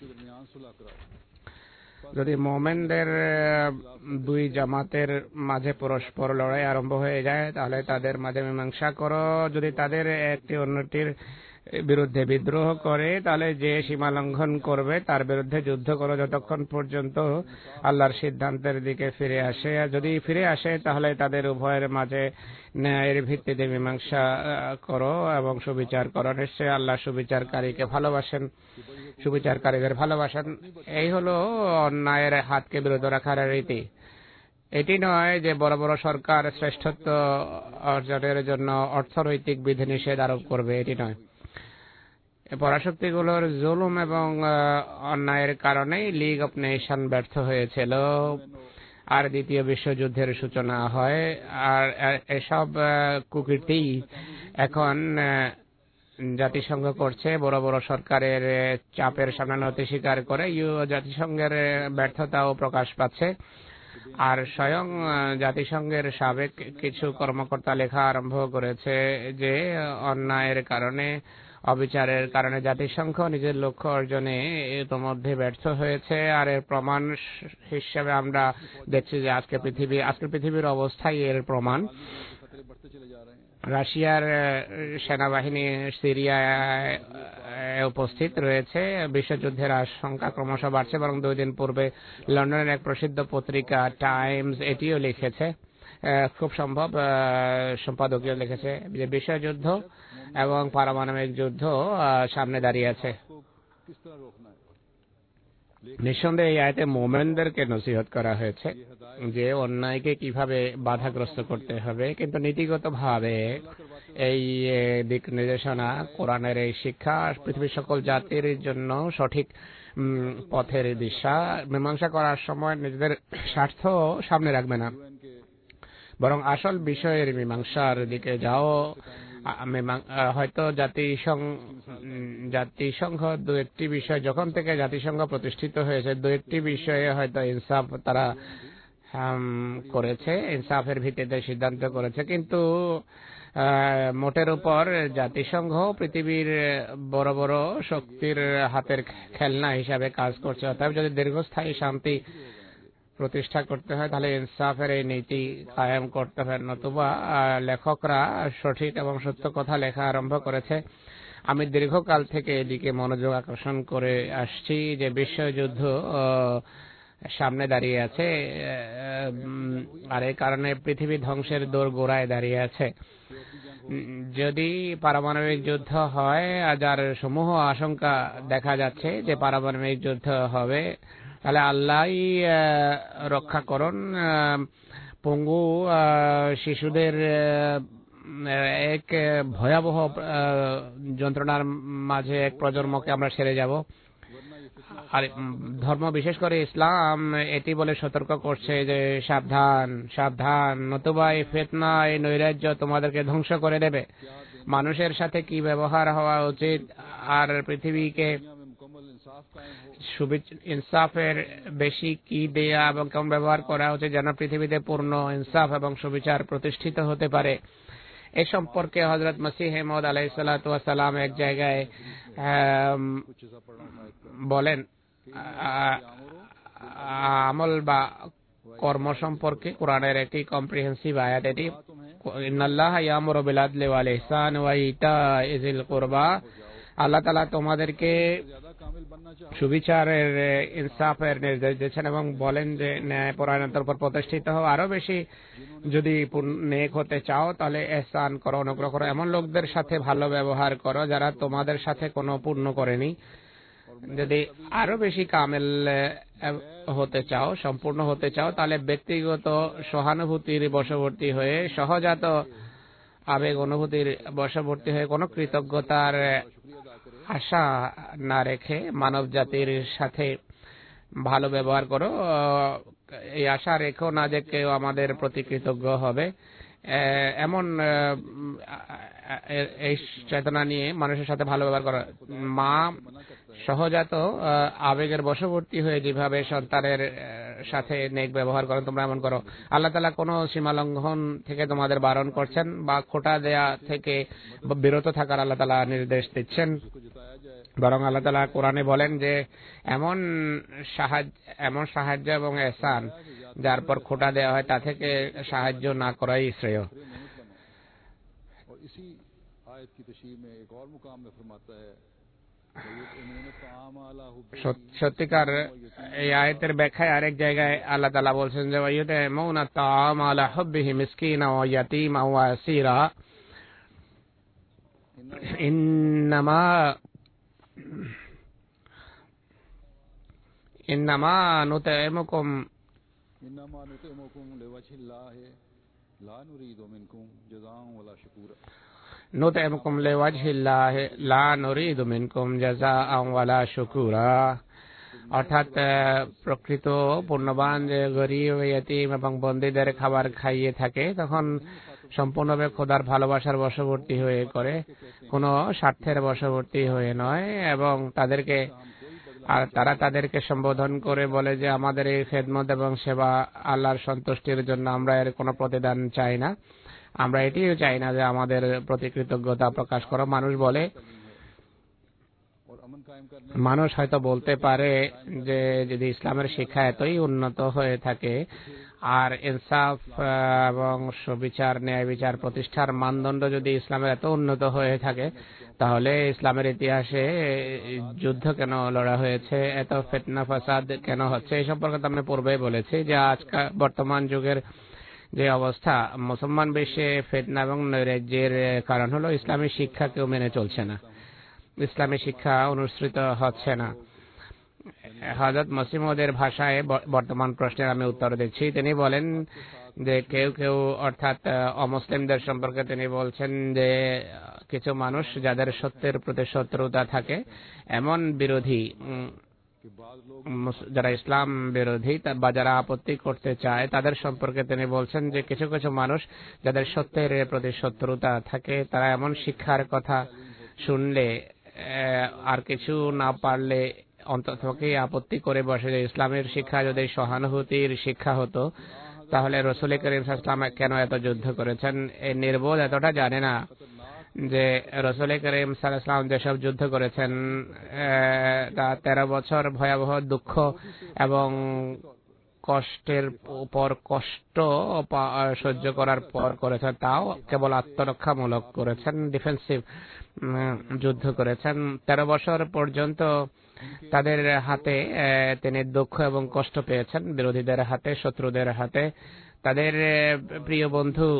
যদি মুমিনদের দুই জামাতের মাঝে পরস্পর লড়াই আরম্ভ হয়ে যায়, তাহলে তাদের মাঝে মীমাংসা করো। যদি তাদের একটি অন্যটির বিরুদ্ধে বিদ্রোহ করে, তাহলে যে সীমা লঙ্ঘন করবে তার বিরুদ্ধে যুদ্ধ করো যতক্ষণ পর্যন্ত আল্লাহর সিদ্ধান্তের দিকে ফিরে আসে। আর যদি ফিরে আসে তাহলে তাদের উভয়ের মাঝে ন্যায়ের ভিত্তিতে মীমাংসা করো এবং সুবিচার করো। নিশ্চয়ই আল্লাহ সুবিচারকারীকে ভালোবাসেন, সুবিচারকারীদের ভালোবাসেন। এই হলো অন্যায়ের হাতকে বিরত রাখার রীতি। এটি নয় যে বড় বড় সরকার শ্রেষ্ঠত্ব অর্জনের জন্য অর্থনৈতিক বিধিনিষেধ আরোপ করবে, এটি নয়। পরাশক্তিগুলোর জুলুম এবং অন্যায়ের কারণেই লীগ অফ নেশন ব্যর্থ হয়েছিল আর দ্বিতীয় বিশ্বযুদ্ধের সূচনা হয়। আর এসব কুকীর্তি এখন জাতিসংঘ করছে, বড় বড় সরকারের চাপের সামনে নতি স্বীকার করে জাতিসংঘের ব্যর্থতাও প্রকাশ পাচ্ছে। আর স্বয়ং জাতিসংঘের সাবেক কিছু কর্মকর্তা লেখা আরম্ভ করেছে যে অন্যায়ের কারণে, অবিচারের কারণে জাতিসংঘ নিজের লক্ষ্য অর্জনে ইতোমধ্যে ব্যর্থ হয়েছে। আর এর প্রমাণ হিসেবে আমরা দেখছি যে আজকে পৃথিবী আজকের পৃথিবীর অবস্থাই এর প্রমাণ। রাশিয়ার সেনাবাহিনী সিরিয়ায় উপস্থিত রয়েছে, বিশ্বযুদ্ধের আশঙ্কা ক্রমশ বাড়ছে। বরং দুই দিন পূর্বে লন্ডনের এক প্রসিদ্ধ পত্রিকা টাইমস এটিও লিখেছে, খুব সম্ভব সম্পাদকীয় লিখেছে, যে বিশ্বযুদ্ধ এবং পারমাণবিক যুদ্ধ সামনে দাঁড়িয়ে আছে। নিঃসন্দেহে এই আয়াতে মুমিনদেরকে নসিহত করা হয়েছে যে অন্যায়কে কিভাবে বাধাগ্রস্ত করতে হবে, কিন্তু নীতিগতভাবে এই দিক নির্দেশনা, কোরআনের এই শিক্ষা পৃথিবীর সকল জাতির জন্য সঠিক পথের দিশা। মীমাংসা করার সময় নিজেদের স্বার্থ সামনে রাখবে না, বরং আসল বিষয়ের মীমাংসার দিকে যাও। হয়তো জাতিসংঘ জাতিসংঘ দু একটি বিষয়, যখন থেকে জাতিসংঘ প্রতিষ্ঠিত হয়েছে, দু একটি বিষয়ে হয়তো ইনসাফ তারা করেছে, ইনসাফের ভিত্তিতে সিদ্ধান্ত করেছে, কিন্তু মোটের উপর জাতিসংঘ পৃথিবীর বড় বড় শক্তির হাতের খেলনা হিসাবে কাজ করছে। অতএব যদি দীর্ঘস্থায়ী শান্তি প্রতিষ্ঠা করতে হয় তাহলে ইনসাফের এই নীতি কায়েম করতে হবে, নতুবা লেখকরা সঠিক এবং সত্য কথা লেখা আরম্ভ করেছে। আমি দীর্ঘকাল থেকে এদিকে মনোযোগ আকর্ষণ করে আসছি যে বিশ্বযুদ্ধ সামনে দাঁড়িয়ে আছে, আর এই কারণে পৃথিবী ধ্বংসের দোর গোড়ায় দাঁড়িয়ে আছে। যদি পারমাণবিক যুদ্ধ হয়, যার সমূহ আশঙ্কা দেখা যাচ্ছে যে পারমাণবিক যুদ্ধ হবে, তাহলে আল্লাহই রক্ষা করুন। পঙ্গু শিশুদের এক ভয়াবহ যন্ত্রণার মাঝে এক প্রজন্মকে আমরা সেরে যাব। আর ধর্ম, বিশেষ করে ইসলাম, এটি বলে সতর্ক করছে যে সাবধান সাবধান, নতুবা এই ফিতনা, এই নৈরাজ্য তোমাদেরকে ধ্বংস করে দেবে। মানুষের সাথে কি ব্যবহার হওয়া উচিত আর পৃথিবীকে ইনসাফের বেশি কি দেয়া এবং কেমন ব্যবহার করা উচিত যেন পৃথিবীতে পূর্ণ ইনসাফ এবং সুবিচার প্রতিষ্ঠিত হতে পারে, এ সম্পর্কে হযরত মসিহ মাউদ আলাইহিস সালাতু ওয়াস সালাম এক জায়গায় বলেন, আমল বা কর্ম সম্পর্কে কোরআনের একটি কম্প্রিহেন্সিভ আয়াত এটি। ইন্নাল্লাহা ইয়ামুরু বিল আদলি ওয়াল ইহসান ওয়া ইতা'i যিল কুরবা। আল্লাহ তাআলা তোমাদেরকে সুবিচারের ইনসাফের নির্দেশ দিয়েছেন এবং বলেন যে ন্যায়পরায়ণতার উপর প্রতিষ্ঠিত হও, আরো বেশি যদি নেক হতে চাও তাহলে ইহসান করো, অনুগ্রহ করো, এমন লোকদের সাথে ভালো ব্যবহার করো যারা তোমাদের সাথে কোনো পুণ্য করেনি। যদি আরো বেশি কামেল হতে চাও, সম্পূর্ণ হতে চাও, তাহলে ব্যক্তিগত সহানুভূতির বশবর্তী হয়ে, সহজাত আবেগ অনুভূতির বশবর্তী হয়ে কোনো কৃতজ্ঞতার আশা না রেখে মানব জাতির সাথে ভালো ব্যবহার করো। এই আশা রেখো না যে কেউ আমাদের প্রতি কৃতজ্ঞ হবে, এমন এই চেতনা নিয়ে মানুষের সাথে ভালো ব্যবহার করো। মা সহজাত আবেগের বশবর্তী হয়ে যেভাবে সন্তানের সাথে নেক ব্যবহার করেন তোমরা এমন করো। আল্লাহ তাআলা কোনো সীমা লঙ্ঘন থেকে তোমাদের বারণ করছেন বা খোটা দেয়া থেকে বিরত থাকার আল্লাহ তাআলা নির্দেশ দিচ্ছেন, বরং আল্লাহ তাআলা কোরআনে বলেন যে এমন সাহায্য এমন সাহায্য এবং ইহসান যার পর খোটা দেওয়া হয় তা থেকে সাহায্য না করাই শ্রেয়। সত্যিকার এই আয়াতের ব্যাখ্যায় আরেক জায়গায় আল্লাহ তাআলা বলছেন যে ওয়ায়ুতঈমুনা আত-তাআমা আলা হুব্বিহি মিসকিনান ওয়া ইয়াতীমান ওয়া আসীরা ইন্নামা ইন্নামা নুতঈমুকুম ইন্নামা নুতঈমুকুম লিওয়াজহিল্লাহি লা নুরীদু মিনকুম জাযাআন ওয়ালা শুকুরা নুতঈমুকুম লিওয়াজহিল্লাহি লা নুরীদু মিনকুম জাযাআন ওয়ালা শুকুরা। অর্থাৎ প্রকৃত পুণ্যবান যে গরীব, ইয়তীম এবং বন্দীদের খাবার খাইয়ে থাকে তখন সম্পূর্ণভাবে খোদার ভালোবাসার বশবর্তী হয়ে করে, কোনো স্বার্থের বশবর্তী হয়ে নয়, এবং তাদেরকে আর তারা তাদেরকে সম্বোধন করে বলে যে আমাদের এই খেদমত এবং সেবা আল্লাহর সন্তুষ্টির জন্য, আমরা এর কোনো প্রতিদান চাই না, আমরা এটিও চাই না যে আমাদের প্রতি কৃতজ্ঞতা প্রকাশ করো। মানুষ বলে মানুষ হয়তো বলতে পারে যে যদি ইসলামের শিক্ষা এতই উন্নত হয়ে থাকে আর ইনসাফ এবং সুবিচার ন্যায় বিচার প্রতিষ্ঠার মানদণ্ড যদি ইসলামের এত উন্নত হয়ে থাকে তাহলে ইসলামের ইতিহাসে যুদ্ধ কেন লড়া হয়েছে, এত ফিতনা ফাসাদ কেন হচ্ছে, এই সম্পর্কে তো আমি পূর্বেই বলেছি যে আজকাল বর্তমান যুগের যে অবস্থা, মুসলমান বিশ্বে ফিতনা এবং নৈরাজ্যের কারণ হলো ইসলামী শিক্ষা কেউ মেনে চলছে না, ইসলামী শিক্ষা অনুসৃত হচ্ছে না। হযরত মসিহ মউদের ভাষায় বর্তমান প্রশ্নের আমি উত্তর দিচ্ছি। তিনি বলেন যে কেউ কেউ অর্থাৎ অমুসলিমদের সম্পর্কে তিনি বলছেন যে কিছু মানুষ যাদের সত্যের প্রতি শত্রুতা থাকে, এমন বিরোধী যারা ইসলাম বিরোধী বা যারা আপত্তি করতে চায় তাদের সম্পর্কে তিনি বলছেন যে কিছু কিছু মানুষ যাদের সত্যের প্রতি শত্রুতা থাকে তারা এমন শিক্ষার কথা শুনলে আর কিছু না পারলে অন্ততপক্ষে আপত্তি করে বসে যে ইসলামের শিক্ষা যদি সহানুভূতির শিক্ষা হতো তাহলে রাসূল করিম সাল্লাল্লাহু আলাইহি ওয়াসাল্লাম কেন এত যুদ্ধ করেছেন। এই নির্বোধ এতটা জানে না যে রাসূল করিম সাল্লাল্লাহু আলাইহি ওয়াসাল্লাম যেসব যুদ্ধ করেছেন তা তেরো বছর ভয়াবহ দুঃখ এবং কষ্টের উপর কষ্ট সহ্য করার পর করেছেন, তাও কেবল আত্মরক্ষামূলক করেছেন, ডিফেন্সিভ যুদ্ধ করেছেন। তেরো বছর পর্যন্ত তাদের হাতে তিনি দুঃখ এবং কষ্ট পেয়েছেন, বিরোধীদের হাতে, শত্রুদের হাতে। তাদের প্রিয় বন্ধু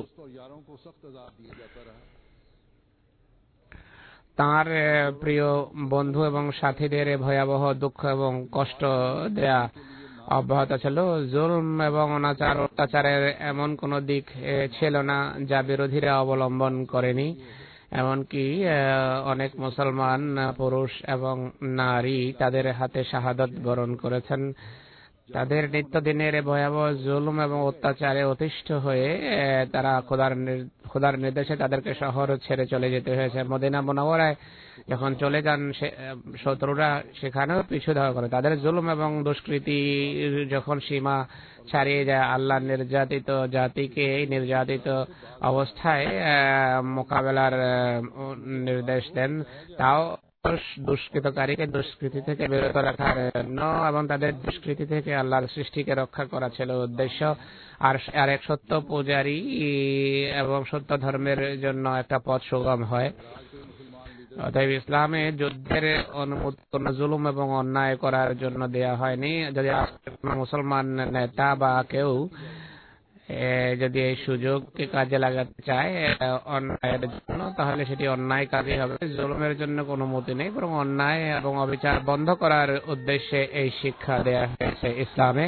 তার প্রিয় বন্ধু এবং সাথীদের ভয়াবহ দুঃখ এবং কষ্ট দেয়া অব্যাহত ছিল। জুলম এবং অনাচার অত্যাচারের এমন কোন দিক ছিল না যা বিরোধীরা অবলম্বন করেনি। এমনকি অনেক মুসলমান পুরুষ এবং নারী তাদের হাতে শাহাদাত বরণ করেছেন। তাদের নিত্যদিনের ভয়াবহ জুলুম এবং অত্যাচারে অতিষ্ঠ হয়ে তারা খোদার খোদার নির্দেশে তাদেরকে শহর ছেড়ে চলে যেতে হয়েছে। মদিনা মুনাওয়ারায় যখন চলে যান শত্রুরা সেখানেও পিছু ধাওয়া করে। তাদের জুলুম এবং দুষ্কৃতি যখন সীমা ছাড়িয়ে যায়, আল্লাহ নির্যাতিত জাতিকে নির্যাতিত অবস্থায় মোকাবেলার নির্দেশ দেন। তাও দুষ্কৃতকারীকে দুষ্কৃতি থেকে বিরত রাখার জন্য এবং তাদের দুষ্কৃতি থেকে আল্লাহর সৃষ্টিকে রক্ষা করা ছিল উদ্দেশ্য। আর আর এক সত্য পূজারী এবং সত্য ধর্মের জন্য একটা পথ সুগম হয়। অতএব ইসলামে যুদ্ধের অনুমতি কোনো জুলুম এবং অন্যায় করার জন্য দেয়া হয়নি। যদি মুসলমান নেতা বা কেউ যদি এই সুযোগকে কাজে লাগাতে চায় অন্যায়ের জন্য, তাহলে সেটি অন্যায় কাজই হবে। জুলুমের জন্য কোনো অনুমতি নেই, বরং অন্যায় এবং অবিচার বন্ধ করার উদ্দেশ্যে এই শিক্ষা দেয়া হয়েছে ইসলামে।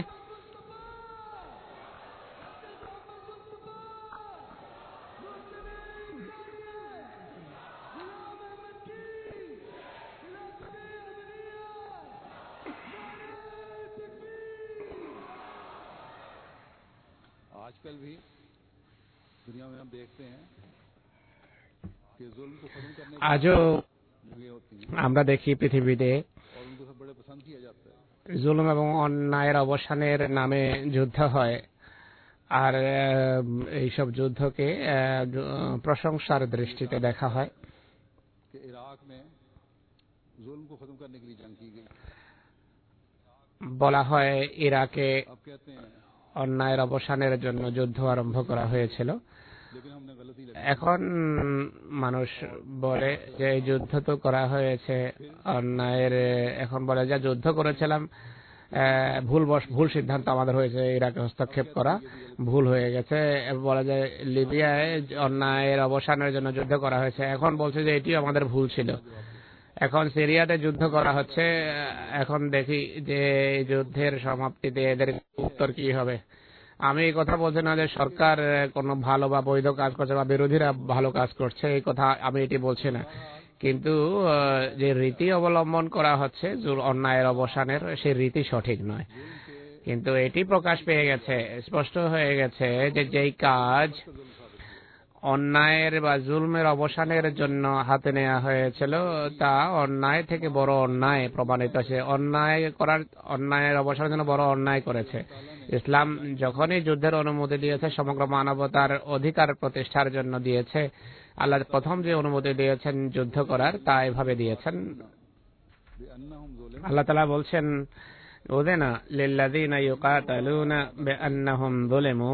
आजकल भी दुनिया में हम देखते हैं कि जुल्म को खत्म करने की আজও जगह होती हैं আমরা দেখি পৃথিবীতে और उनको सब बड़े पसंद किया जाता है। জুলুম এবং অন্যায়ের অবসানের নামে যুদ্ধ হয়, আর এইসব যুদ্ধকে প্রশংসার দৃষ্টিতে দেখা হয়। कि इराक में जुल्म को खत्म करने के लिए जंग की गई। বলা হয় ইরাকে अब कहते हैं অন্যায়ের অবসানের জন্য যুদ্ধ আরম্ভ করা হয়েছিল। लेकिन हमने गलती लगी। এখন মানুষ বলে যে এই যুদ্ধ তো করা হয়েছে অন্যায়ের, এখন বলে যে যুদ্ধ করেছিলাম ভুল ভুল সিদ্ধান্ত আমাদের হয়েছে, ইরাকে হস্তক্ষেপ করা ভুল হয়ে গেছে। বলা যায় লিবিয়ায় অন্যায়ের অবসানের জন্য যুদ্ধ করা হয়েছে, এখন বলছে যে এটিও আমাদের ভুল ছিল। এখন সিরিয়াতে যুদ্ধ করা হচ্ছে, এখন দেখি যে যুদ্ধের সমাপ্তিতে এদের উত্তর কি হবে। আমি এই কথা বলছি না যে সরকার কোনো ভালো বা বৈধ কাজ করছে বা বিরোধীরা ভালো কাজ করছে, এই কথা আমি এটি বলছি না। কিন্তু যে রীতি অবলম্বন করা হচ্ছে অন্যায়ের অবসানের, সেই রীতি সঠিক নয়। কিন্তু এটি প্রকাশ পেয়ে গেছে, স্পষ্ট হয়ে গেছে যে যেই কাজ অন্যায়ের বা জুলমের অবসানের জন্য হাতে নেওয়া হয়েছিল তা অন্যায় থেকে বড় অন্যায় প্রমাণিত হয়েছে। অন্যায় করার অন্যায়ের অবসানের জন্য বড় অন্যায় করেছে। ইসলাম যখনই যুদ্ধের অনুমতি দিয়েছে সমগ্র মানবতার অধিকার প্রতিষ্ঠার জন্য দিয়েছে। আল্লাহ প্রথম যে অনুমতি দিয়েছেন যুদ্ধ করার তা এভাবে দিয়েছেন। আল্লাহ তাআলা বলছেন উযিনা লিল্লাযীনা ইউকাতালুনা বিআন্নাহুম যুলিমু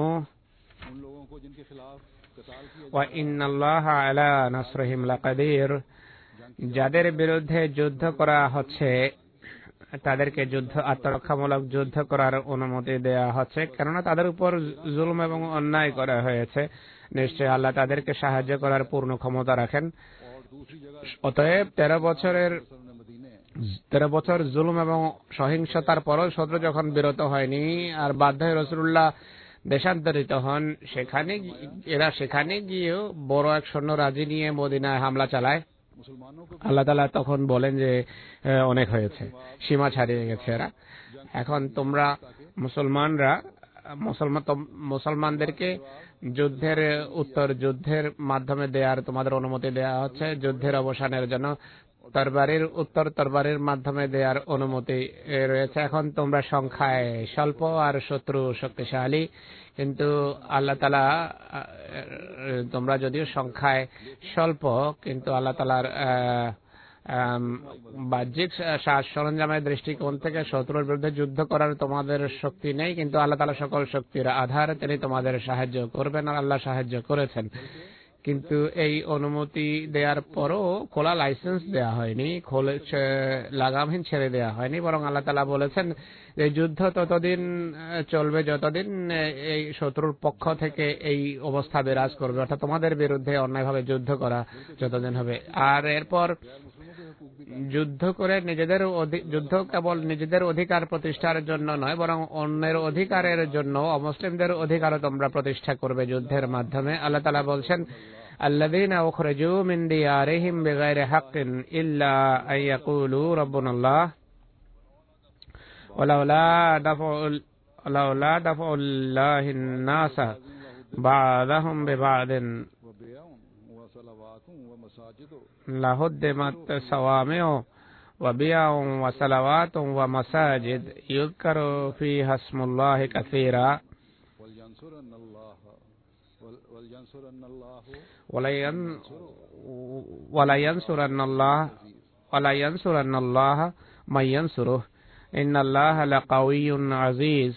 ওয়া ইন্নাল্লাহা আলা নাসরিহিম লাকাদির। যাদের বিরুদ্ধে যুদ্ধ করা হচ্ছে তাদেরকে যুদ্ধ আত্মরক্ষামূলক যুদ্ধ করার অনুমতি দেয়া হচ্ছে, কেননা তাদের উপর জুলুম এবং অন্যায় করা হয়েছে। নিশ্চয় আল্লাহ তাদেরকে সাহায্য করার পূর্ণ ক্ষমতা রাখেন। অতএব তেরো বছরের তেরো বছর জুলুম এবং সহিংসতার পরও শত্রু যখন বিরত হয়নি আর বাধ্য হয়ে রাসূলুল্লাহ দেশান্তরিত হন, সেখানে এরা সেখানে গিয়েও বড় এক সৈন্য রাজি নিয়ে মদিনায় হামলা চালায়। আল্লাহ তাআলা তখন বলেন যে অনেক হয়েছে, সীমা ছাড়িয়ে গেছে এরা। এখন তোমরা মুসলমানরা মুসলমান মুসলমানদেরকে যুদ্ধের উত্তর যুদ্ধের মাধ্যমে দেওয়ার তোমাদের অনুমতি দেওয়া হচ্ছে, যুদ্ধের অবসানের জন্য তরবারির উত্তর তরবারির মাধ্যমে দেওয়ার অনুমতি রয়েছে। এখন তোমরা সংখ্যায় স্বল্প আর শত্রু শক্তিশালী, কিন্তু আল্লাহ তাআলা তোমরা যদিও সংখ্যায় স্বল্প কিন্তু আল্লাহ তাআলার বাহ্যিক সাজ সরঞ্জামের দৃষ্টিকোণ থেকে শত্রুর বিরুদ্ধে যুদ্ধ করার তোমাদের শক্তি নেই, কিন্তু আল্লাহ তাআলা সকল শক্তির আধার, তিনি তোমাদের সাহায্য করবেন আর আল্লাহ সাহায্য করেছেন। কিন্তু এই অনুমতি দেওয়ার পরও খোলা লাইসেন্স দেওয়া হয়নি, খোলে লাগামহীন ছেড়ে দেওয়া হয়নি, বরং আল্লাহ তাআলা বলেছেন যে যুদ্ধ ততদিন চলবে যতদিন এই শত্রুর পক্ষ থেকে এই অবস্থা বিরাজ করবে, অর্থাৎ তোমাদের বিরুদ্ধে অন্যায়ভাবে যুদ্ধ করা যতদিন হবে। আর এরপর যুদ্ধ করে নিজেদের যুদ্ধ কেবল নিজেদের অধিকার প্রতিষ্ঠার জন্য নয়, বরং অন্যের অধিকারের জন্য অমুসলিমদের অধিকারও তোমরা প্রতিষ্ঠা করবে যুদ্ধের মাধ্যমে। আল্লাহ তাআলা বলছেন আল্লাযীনা উখরিজু মিন দিয়ারিহিম বিগাইরি হাক্কিন ইল্লা আন ইয়াকুলু রাব্বুনাল্লাহ ওয়ালাউলা দাফউল ওয়ালাউলা দাফউল্লাহিন নাসা বা'দাহুম বিবা'দিন লাহুদ্দিমাত সাওয়ামিউ ওয়া বিয়াউন ওয়া সালাওয়াতুন ওয়া মাসাজিদ ইউযকারু ফীহা ইসমুল্লাহি কাসীরা ওয়ালা ইয়ানসুরান্নাল্লাহ ওয়ালা ইয়ানসুরান্নাল্লাহ মাইয়ানসুরুহ ইন্নাল্লাহা লাকাওয়িয়্যুন আজিজ।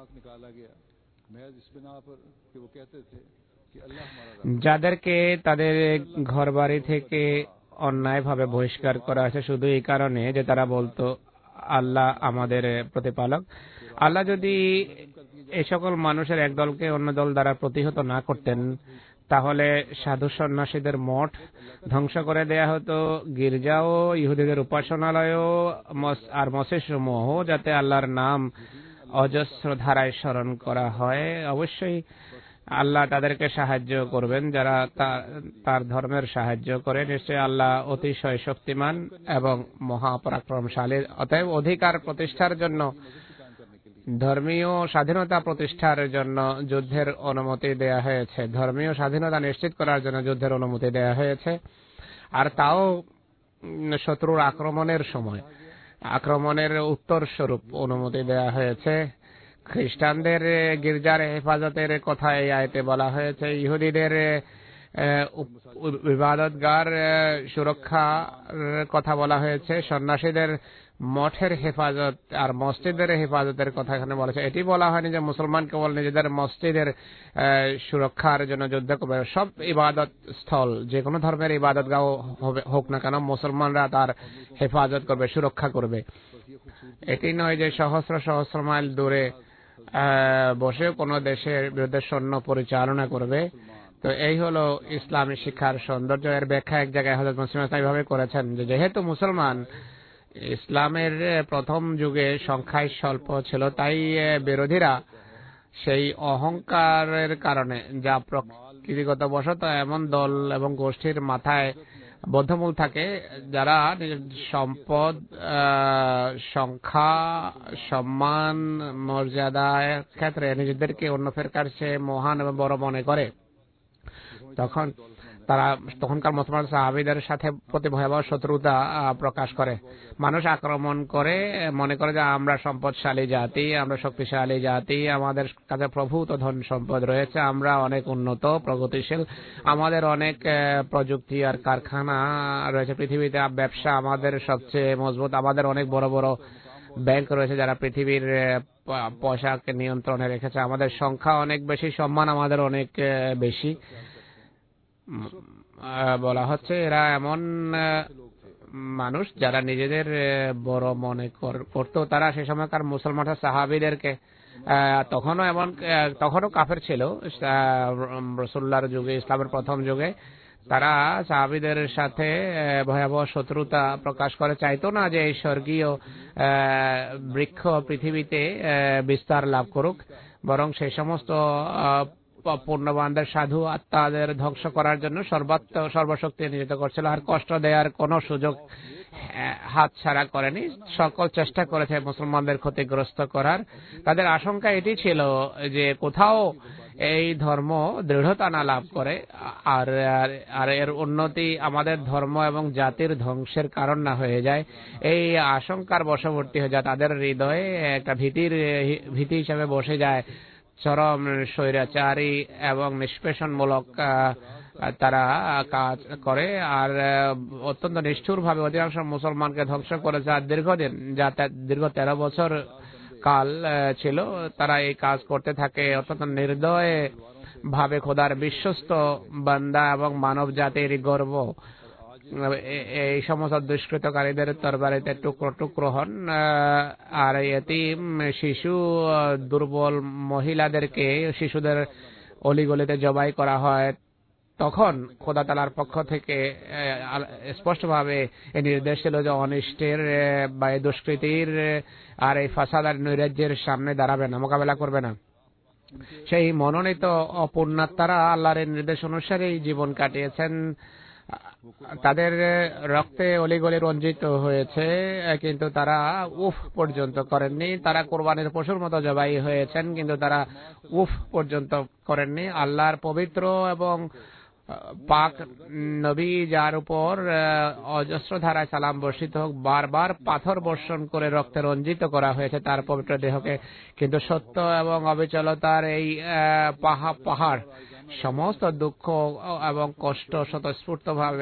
যাদেরকে তাদের ঘরবাড়ি থেকে অন্যায়ভাবে বহিষ্কার করা হয়েছে শুধু এই কারণে যে তারা বলতো আল্লাহ আমাদের প্রতিপালক। আল্লাহ যদি এই সকল মানুষের এক দলকে অন্য দল দ্বারা প্রতিহত না করতেন তাহলে সাধু সন্ন্যাসীদের মঠ ধ্বংস করে দেয়া হতো, গির্জাও ইহুদিদের উপাসনালয়ও আর মসজিদ সমূহ যাতে আল্লাহর নাম অজস্র ধারায় স্মরণ করা হয়। অবশ্যই আল্লাহ তাদেরকে সাহায্য করবেন যারা তার ধর্মের সাহায্য করে। নিশ্চয় আল্লাহ অতিশয় শক্তিমান এবং মহাপরাক্রমশালী। অতএব অধিকার প্রতিষ্ঠার জন্য, ধর্মীয় স্বাধীনতা প্রতিষ্ঠার জন্য যুদ্ধের অনুমতি দেয়া হয়েছে, ধর্মীয় স্বাধীনতা নিশ্চিত করার জন্য যুদ্ধের অনুমতি দেয়া হয়েছে, আর তাও শত্রুর আক্রমণের সময়, আক্রমণের উত্তর স্বরূপ অনুমতি দেয়া হয়েছে। খ্রিস্টানদের গির্জার হেফাজতের কথা এই আয়াতে বলা হয়েছে, ইহুদিদের ইবাদতগার সুরক্ষার কথা বলা হয়েছে, সন্ন্যাসীদের মঠের হেফাজত আর মসজিদের হেফাজতের কথা এখানে বলেছে। এটি বলা হয়নি যে মুসলমান কেবল নিজেদের মসজিদের সুরক্ষার জন্য যুদ্ধ করবে। সব ইবাদত স্থল, যে কোনো ধর্মের ইবাদত গাহ হোক না কেন, মুসলমানরা তার হেফাজত করবে, সুরক্ষা করবে। এটি নয় যে সহস্র সহস্র মাইল দূরে বসে কোনো দেশের বিরুদ্ধে সৈন্য পরিচালনা করবে। তো এই হলো ইসলামী শিক্ষার সৌন্দর্য। এর ব্যাখ্যা এক জায়গায় হযরত মুসলিম এইভাবে করেছেন যে যেহেতু মুসলমান ইসলামের প্রথম যুগে সংখ্যায় স্বল্প ছিল, তাই বিরোধীরা সেই অহংকারের কারণে যা প্রকৃতিগত বশত এমন দল এবং গোষ্ঠীর মাথায় বদ্ধমূল থাকে যারা সম্পদ, সংখ্যা, সম্মান, মর্যাদার ক্ষেত্রে নিজেদেরকে অন্য ফেরকার চেয়ে মহান এবং বড় মনে করে, তখন তারা তখনকার মুসলমান সাহাবীদের সাথে প্রতি ভয়াবহ শত্রুতা প্রকাশ করে। মানুষ আক্রমণ করে, মনে করে যে আমরা সম্পদশালী জাতি, আমরা শক্তিশালী জাতি, আমাদের কাছে প্রভূত ধন সম্পদ রয়েছে, আমরা অনেক উন্নত প্রগতিশীল, আমাদের অনেক প্রযুক্তি আর কারখানা রয়েছে পৃথিবীতে, ব্যবসা আমাদের সবচেয়ে মজবুত, আমাদের অনেক বড় বড় ব্যাংক রয়েছে যারা পৃথিবীর পয়সাকে নিয়ন্ত্রণে রেখেছে, আমাদের সংখ্যা অনেক বেশি, সম্মান আমাদের অনেক বেশি। বলা হচ্ছে এরা এমন মানুষ যারা নিজেদের বড় মনে করতো। তারা সেই সময়কার মুসলমান সাহাবীদেরকে, তখনও এমন তখনও কাফের ছিল রাসূলুল্লাহর যুগে, ইসলামের প্রথম যুগে, তারা সাহাবীদের সাথে ভয়াবহ শত্রুতা প্রকাশ করে, চাইতো না যে এই স্বর্গীয় বৃক্ষ পৃথিবীতে বিস্তার লাভ করুক, বরং সেই সমস্ত পূর্ণবানদের সাধু আত্মাদের ধ্বংস করার জন্য সর্বাত্ম সর্বশক্তি নিয়োজিত করছিল, আর কষ্ট দেওয়ার কোনো সুযোগ হাত ছাড়া করেনি, সকল চেষ্টা করেছে মুসলমানদের ক্ষতিগ্রস্ত করার। তাদের আশঙ্কা এটি ছিল যে কোথাও এই ধর্ম দৃঢ়তা না লাভ করে আর আর এর উন্নতি আমাদের ধর্ম এবং জাতির ধ্বংসের কারণ না হয়ে যায়, এই আশঙ্কার বশবর্তী হয়ে যায়, তাদের হৃদয়ে একটা ভীতির ভীতি হিসেবে বসে যায়। চরম স্বৈরাচারী এবং নিষ্পেষণমূলক তারা কাজ করে আর অত্যন্ত নিষ্ঠুর ভাবে অধিকাংশ মুসলমানকে ধ্বংস করেছে। আর দীর্ঘদিন, যা দীর্ঘ তেরো বছর কাল ছিল, তারা এই কাজ করতে থাকে অত্যন্ত নির্দয় ভাবে। খোদার বিশ্বস্ত বান্দা এবং মানব জাতির গর্ব এই সমস্ত দুষ্কৃতকারীদের তরবারিতে টুকরো টুকরো হন। আর এতিম, শিশু, দুর্বল মহিলাদেরকে শিশুদের অলিগলিতে জবাই করা হয়। তখন খোদা তাআলার পক্ষ থেকে স্পষ্টভাবে এই নির্দেশ ছিল যে অনিষ্টের বা এই দুষ্কৃতির আর এই ফাসাদ আর নৈরাজ্যের সামনে দাঁড়াবে না, মোকাবেলা করবে না। সেই মনোনীত অপূর্ণাত্মারা আল্লাহর নির্দেশ অনুসারেই জীবন কাটিয়েছেন। তাদের রক্তে অলিগলি রঞ্জিত হয়েছে, কিন্তু তারা উফ পর্যন্ত করেননি। তারা কোরবানির পশুর মতো জবাই হয়েছেন, কিন্তু তারা উফ পর্যন্ত করেননি। আল্লাহর পবিত্র এবং পাক নবী, যার উপর অজস্র ধারায় সালাম বর্ষিত হোক, বারবার পাথর বর্ষণ করে রক্তে রঞ্জিত করা হয়েছে তার পবিত্র দেহকে, কিন্তু সত্য এবং অবিচলতার এই পাহাড় সমস্ত দুঃখ এবং কষ্ট স্বতঃস্ফূর্ত ভাবে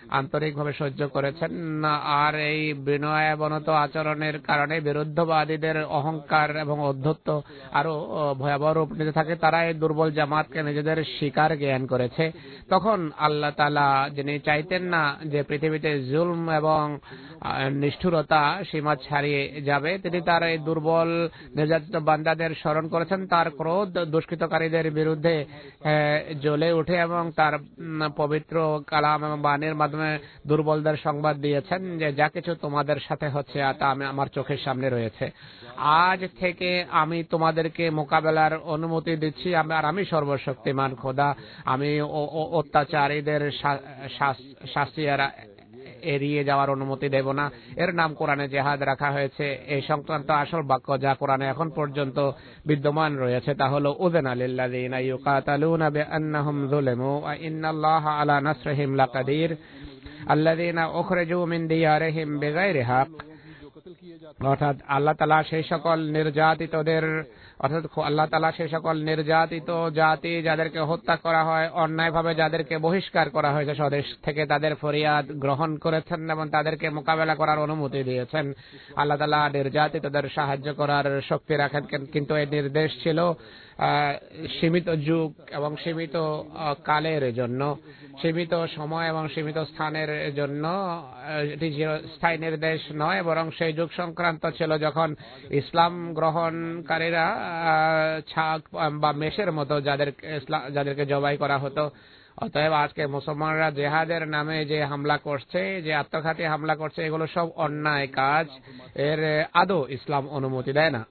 আন্তরিকভাবে সহ্য করেছেন। আর এই বিনয়াবনত আচরণের কারণে বিরুদ্ধবাদীদের অহংকার এবং অধ্যত্ব আরো ভয়াবহ রূপ নিতে থাকে। তারা এই দুর্বল জামাতকে নিজেদের শিকার জ্ঞান করেছে। তখন আল্লাহ তাআলা, যিনি চাইতেন না যে পৃথিবীতে জুলম এবং নিষ্ঠুরতা সীমা ছাড়িয়ে যাবে, তিনি তার এই দুর্বল নির্যাতিত বান্দাদের স্মরণ করেছেন। তার ক্রোধ দুষ্কৃতকারীদের বিরুদ্ধে জ্বলে উঠে এবং তার পবিত্র কালাম এবং বাণীর মাধ্যমে দুর্বলদের সংবাদ দিয়েছেন যে যা কিছু তোমাদের সাথে হচ্ছে তা আমি আমার চোখের সামনে রয়েছে। আজ থেকে আমি তোমাদেরকে মোকাবেলার অনুমতি দিচ্ছি, আর আমি সর্বশক্তিমান খোদা। আমি অত্যাচারীদের শাস্তি এড়িয়ে যাওয়ার অনুমতি দেব না। এর নাম কোরআনে জিহাদ রাখা হয়েছে। এই সংক্রান্ত আসল বাক্য যা কোরআনে এখন পর্যন্ত বিদ্যমান রয়েছে তা হলো উযিনা লিল্লাযিনা ইউকাতালুনা বিআন্নাহুম যুলিমু ওয়া ইন্নাল্লাহা আলা নাসরিহিম লাকাদির আল্লাযিনা উখরিজু মিন দিয়ারিহিম বিগাইরি হক। অর্থাৎ আল্লাহ তাআলা সেই সকল নির্যাতিতদের অর্থাৎ আল্লাহ তাআলা সেই সকল নির্যাতিত জাতি যাদেরকে হত্যা করা হয়, অন্যায়ভাবে যাদেরকে বহিষ্কার করা হয়েছে স্বদেশ থেকে, তাদের ফরিয়াদ গ্রহণ করেছেন এবং তাদেরকে মোকাবেলা করার অনুমতি দিয়েছেন। আল্লাহ তাআলা নির্যাতিতদের সাহায্য করার শক্তি রাখেন, কিন্তু এই নির্দেশ ছিল সীমিত যুগ এবং সীমিত কালের জন্য, সীমিত সময় এবং সীমিত স্থানের জন্য। এটি স্থায়ী নির্দেশ নয়, বরং সেই যুগ সংক্রান্ত ছিল যখন ইসলাম গ্রহণকারীরা ছাগ বা মেষের মতো যাদের যাদেরকে জবাই করা হতো। অতএব আজকে মুসলমানরা জেহাদের নামে যে হামলা করছে, যে আত্মঘাতী হামলা করছে, এগুলো সব অন্যায় কাজ। এর আদৌ ইসলাম অনুমতি দেয় না।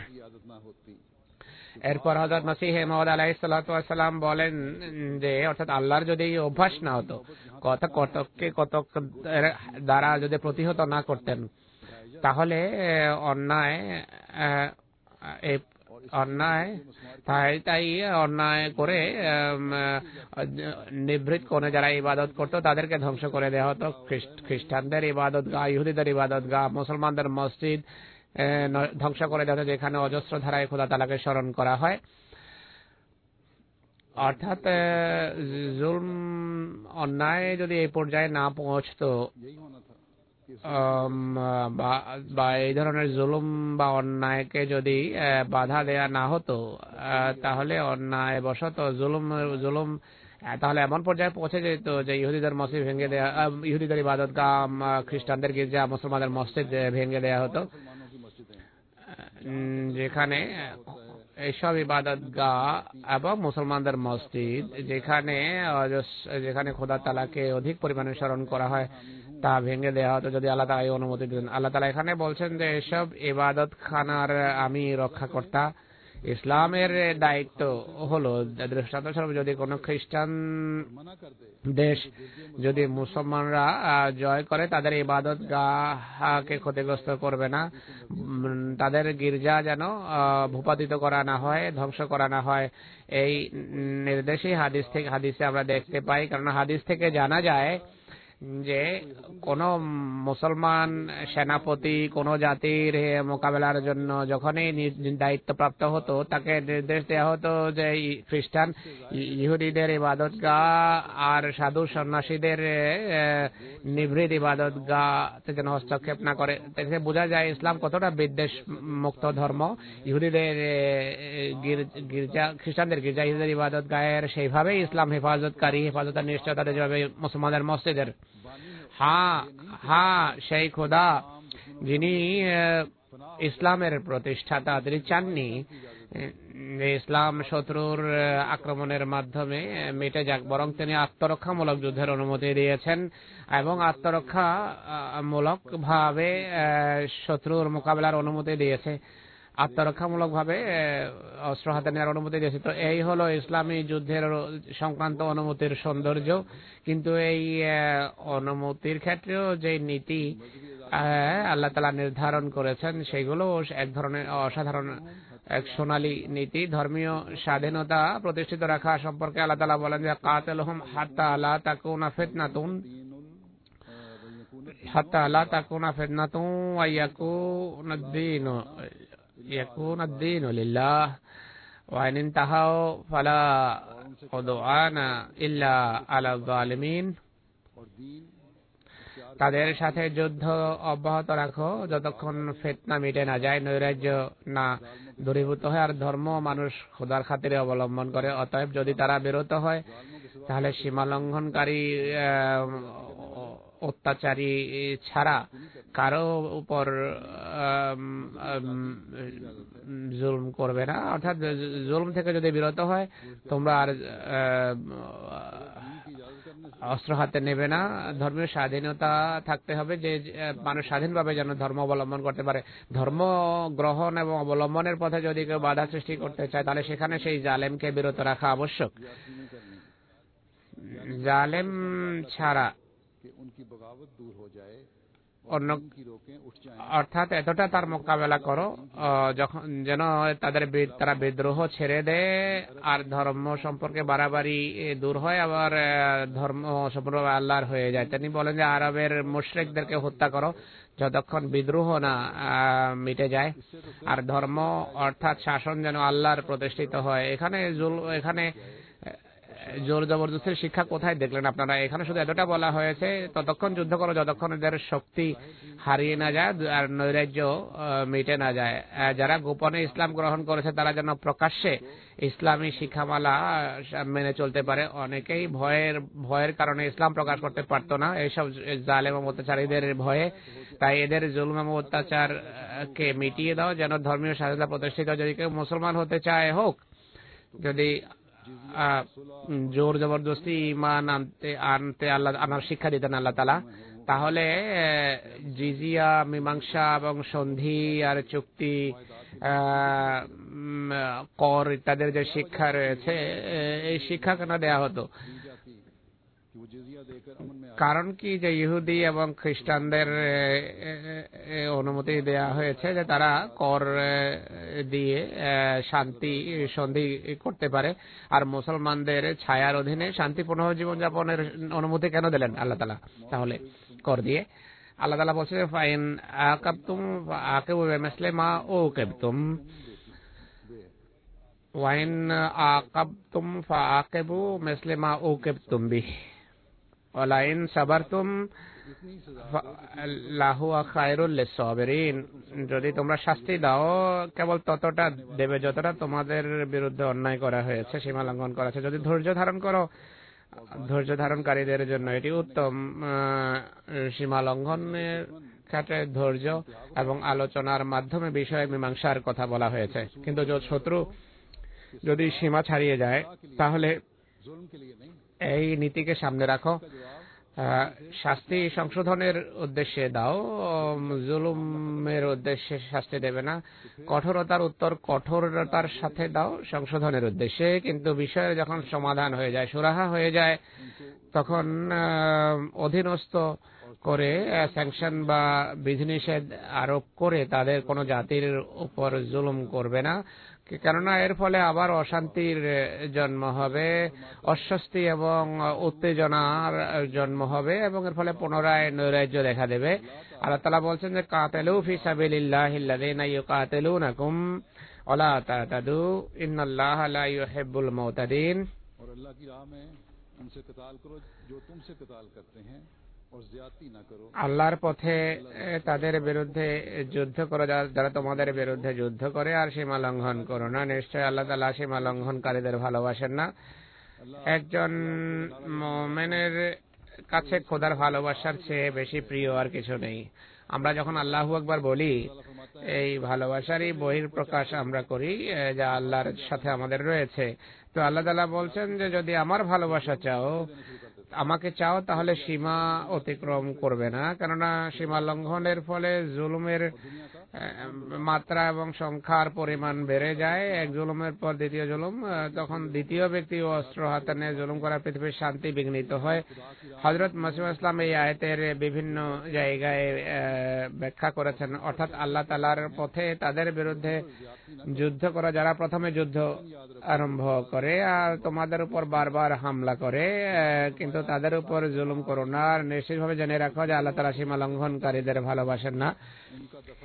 এরপর হযরত মসিহ মাউদ আলাইহিস সালাতু ওয়াস সালাম বলেন যে অর্থাৎ আল্লাহর যদি এই অভ্যাস না হতো, কত কতককে কতক দ্বারা যদি প্রতিহত না করতেন, তাহলে অন্যায় এই অন্যায় তাই তাই অন্যায় করে নিভৃত কোণে যারা ইবাদত করতো তাদেরকে ধ্বংস করে দেওয়া হতো। খ্রিস্টানদের ইবাদত গাহ, ইহুদিদের ইবাদত গাহ, মুসলমানদের মসজিদ ধ্বংস করে দেওয়া হতো, যেখানে অজস্র ধারায় খোদা তাআলাকে স্মরণ করা হয়। অর্থাৎ জুলম অন্যায় যদি এই পর্যায়ে না পৌঁছতো বা এই ধরনের জুলুম বা অন্যায়কে যদি বাধা দেয়া না হতো, তাহলে অন্যায় বশত জুলুম জুলুম তাহলে এমন পর্যায়ে পৌঁছে যেত যে ইহুদিদের মসজিদ ভেঙে দেয়া, ইহুদিদের ইবাদতগাহ, খ্রিস্টানদের গির্জা, মুসলমানদের মসজিদ ভেঙে দেয়া হতো, যেখানে এইসব ইবাদতগাহ এবং মুসলমানদের মসজিদ যেখানে যেখানে খোদা তাআলাকে অধিক পরিমাণে স্মরণ করা হয় তা ভেঙে দেওয়া হতো যদি আল্লাহ তাআলা অনুমতি দিতেন। আল্লাহ তাআলা এখানে বলছেন যে এসব ইবাদত খানার আমি রক্ষাকর্তা। ইসলামের দায়িত্ব হলো দৃষ্টান্তস্বরূপ যদি কোনো খ্রিস্টান দেশ যদি মুসলমানরা জয় করে, তাদের ইবাদত গাহকে ক্ষতিগ্রস্ত করবে না, তাদের গির্জা যেন ভূপাতিত করা না হয়, ধ্বংস করা না হয়। এই নির্দেশই হাদিস থেকে হাদিসে আমরা দেখতে পাই। কারণ হাদিস থেকে জানা যায় যে কোন মুসলমান সেনাপতি কোন জাতির মোকাবেলার জন্য যখনই দায়িত্বপ্রাপ্ত হতো, তাকে নির্দেশ দেওয়া হতো যে খ্রিস্টান ইহুদিদের ইবাদতগাহ আর সাধু সন্ন্যাসীদের নিভৃত ইবাদতগাহ যেন হস্তক্ষেপ না করে। থেকে বোঝা যায় ইসলাম কতটা বিদ্বেষ মুক্ত ধর্ম। ইহুদিদের গির্জা, খ্রিস্টানদের গির্জা, ইহুদিদের ইবাদতগাহের সেইভাবেই ইসলাম হেফাজতকারী, হেফাজতের নিশ্চয়তা যেভাবে মুসলমানদের মসজিদের। হ্যাঁ হ্যাঁ সেই খোদা যিনি ইসলামের প্রতিষ্ঠাতা, তিনি চাননি যে ইসলাম শত্রুর আক্রমণের মাধ্যমে মিটে যাক, বরং তিনি আত্মরক্ষামূলক যুদ্ধের অনুমতি দিয়েছেন এবং আত্মরক্ষামূলক ভাবে শত্রুর মোকাবেলার অনুমতি দিয়েছে, আত্মরক্ষামূলক ভাবে অস্ত্র হাতে নেওয়ার অনুমতি দিয়েছে। তো এই হলো ইসলামী যুদ্ধের সংক্রান্ত অনুমতির সৌন্দর্য। কিন্তু এই অনুমতির ক্ষেত্রেও যে নীতি আল্লাহ তাআলা নির্ধারণ করেছেন সেগুলো এক ধরনের অসাধারণ এক সোনালী নীতি। ধর্মীয় স্বাধীনতা প্রতিষ্ঠিত রাখা সম্পর্কে আল্লাহ তাআলা বলেন যে কাতিলহুম হাত্তা লা তাকুনা ফিতনাতুন হাত্তা লা তাকুনা ফিতনাতুন ওয়া ইয়াকুনা আদ-দীনু ইয়াকুনা আদ-দীনু লিল্লাহ ওয়া ইন ইনতাহাউ ফালা উদওয়ানা ইল্লা আলা যালিমিন। তাদের সাথে যুদ্ধ অব্যাহত রাখো যতক্ষণ ফিতনা মিটে না যায়, নৈরাজ্য না দূরীভূত হয় আর ধর্ম মানুষ খোদার খাতিরে অবলম্বন করে। অতএব যদি তারা বিরত হয় তাহলে সীমা লঙ্ঘনকারী অত্যাচারী ছাড়া কারো উপর জুলুম করবে না। অর্থাৎ জুলুম থেকে যদি বিরত হয়, তোমরা আর অস্ত্র হাতে নেবে না। ধর্মীয় স্বাধীনতা থাকতে হবে, যে মানুষ স্বাধীনভাবে যেন ধর্ম অবলম্বন করতে পারে। ধর্ম গ্রহণ এবং অবলম্বনের পথে যদি কেউ বাধা সৃষ্টি করতে চায় তাহলে সেখানে সেই জালেমকে বিরত রাখা আবশ্যক। জালেম ছাড়া অন্য অর্থাৎ এতটা তার মোকাবেলা করো যখন যেন তাদের তারা বিদ্রোহ ছেড়ে দেয় আর ধর্ম সম্পর্কে বাড়াবাড়ি দূর হয়, আবার ধর্ম সম্পর্কে আল্লাহর হয়ে যায়। তিনি বলেন যে আরবের মুশরিকদেরকে হত্যা করো যতক্ষণ বিদ্রোহ না মিটে যায় আর ধর্ম অর্থাৎ শাসন যেন আল্লাহর প্রতিষ্ঠিত হয়। এখানে এখানে জোর জবরদস্তির শিক্ষা কোথায় দেখলেন আপনারা? এখানে শুধু এতটা বলা হয়েছে ততক্ষণ যুদ্ধ করো যতক্ষণ এদের শক্তি হারিয়ে না যায় আর নৈরাজ্য মিটে না যায়। যারা গোপনে ইসলাম গ্রহণ করেছে তারা যেন প্রকাশ্যে ইসলামী শিক্ষামালা মেনে চলতে পারে। অনেকেই ভয়ের ভয়ের কারণে ইসলাম প্রকাশ করতে পারত না, এইসব জালেম এবং অত্যাচারীদের ভয়ে। তাই এদের জুলুম এবং অত্যাচার কে মিটিয়ে দাও যেন ধর্মীয় স্বাধীনতা প্রতিষ্ঠিত। যদি কেউ মুসলমান হতে চায় হোক, যদি জোর জবরদস্তি ইমান আনতে আনতে আল্লাহ আনার শিক্ষা দিতেন আল্লাহ তাআলা, তাহলে জিজিয়া, মীমাংসা এবং সন্ধি আর চুক্তি, কর ইত্যাদির যে শিক্ষা রয়েছে এই শিক্ষা কেন দেয়া হতো? কারণ কি যে ইহুদি এবং খ্রিস্টানদের অনুমতি দেয়া হয়েছে যে তারা কর দিয়ে শান্তি সন্ধি করতে পারে, আর মুসলমানদের ছায়ার অধীনে শান্তিপূর্ণ জীবনযাপনের অনুমতি কেন দিলেন আল্লাহ তাআলা? তাহলে কর দিয়ে আল্লাহ তাআলা বলছে ফাইন আকাবতুম ফাআকিবু বিমিসলি মা উকিবতুম ওয়াইন আকাবতুম ফাআকিবু মিসলি মা উকিবতুম বিহি ওয়ালাইন সাবারতুম লাহুয়া খায়রুল লিস-সাবিরিন। যদি তোমরা শাস্তি দাও কেবল ততটা দেবে যতটা তোমাদের বিরুদ্ধে অন্যায় করা হয়েছে, সীমা লঙ্ঘন করা হয়েছে। যদি ধৈর্য ধারণ করো, ধৈর্য ধারণকারীদের জন্য এটি উত্তম। সীমা লঙ্ঘনের ক্ষেত্রে ধৈর্য এবং আলোচনার মাধ্যমে বিষয় মীমাংসার কথা বলা হয়েছে। কিন্তু শত্রু যদি সীমা ছাড়িয়ে যায় তাহলে এই নীতিকে সামনে রাখো, শাস্তি সংশোধনের উদ্দেশ্যে দাও, জুলুমের উদ্দেশ্যে শাস্তি দেবে না। কঠোরতার উত্তর কঠোরতার সাথে দাও সংশোধনের উদ্দেশ্যে। কিন্তু বিষয়ের যখন সমাধান হয়ে যায়, সুরাহা হয়ে যায়, তখন অধীনস্থ করে স্যাংশন বা বিধিনিষেধ আরোপ করে তাদের কোনো জাতির উপর জুলুম করবে না। কেননা এর ফলে আবার অশান্তির জন্ম হবে, অস্বস্তি এবং উত্তেজনার জন্ম হবে এবং এর ফলে পুনরায় নৈরাজ্য দেখা দেবে। আল্লাহ তাআলা বলছেন যে কাতিলু ফি সাবিলিল্লাহিল্লাযীনা ইউকাতিলুনাকুম ওয়ালা তা'তাদু ইন্নাল্লাহা লা ইউহিব্বুল মু'তাদিন। और अल्लाह की राह में उनसे किताल करो जो तुमसे किताल करते हैं और ज्यादती ना करो। আল্লাহর পথে তাদের বিরুদ্ধে যুদ্ধ করো যারা তোমাদের বিরুদ্ধে যুদ্ধ করে, আর সীমা লঙ্ঘন করো না। নিশ্চয় আল্লাহ তাআলা সীমা লঙ্ঘনকারীদের ভালোবাসেন না। একজন মুমিনের কাছে খোদার ভালোবাসার চেয়ে বেশি প্রিয় আর কিছু নেই। আমরা যখন আল্লাহু আকবার বলি, এই ভালোবাসারই বহিঃপ্রকাশ আমরা করি যা আল্লাহর সাথে আমাদের রয়েছে। তো আল্লাহ তাআলা বলছেন যে যদি আমার ভালোবাসা চাও, আমাকে চাও, তাহলে সীমা অতিক্রম করবে না। কেননা সীমা লঙ্ঘনের ফলে জুলুমের মাত্রা এবং সংখ্যার পরিমাণ বেড়ে যায়। এক জুলুমের পর দ্বিতীয় জুলুম, তখন দ্বিতীয় ব্যক্তি অস্ত্র হাতে নিয়ে জুলুম করা পৃথিবীর শান্তি বিঘ্নিত হয়। হযরত মাসিহ ইসলাম এই আয়াতের বিভিন্ন জায়গায় ব্যাখ্যা করেছেন, অর্থাৎ আল্লাহ তাআলার পথে তাদের বিরুদ্ধে যুদ্ধ করা যারা প্রথমে যুদ্ধ আরম্ভ করে আর তোমাদের উপর বারবার হামলা করে, কিন্তু তাদের উপর জুলুম করো না। আর নিশ্চিতভাবে জেনে রাখো যে আল্লাহ তাআলা সীমা লঙ্ঘনকারীদের ভালোবাসেন না।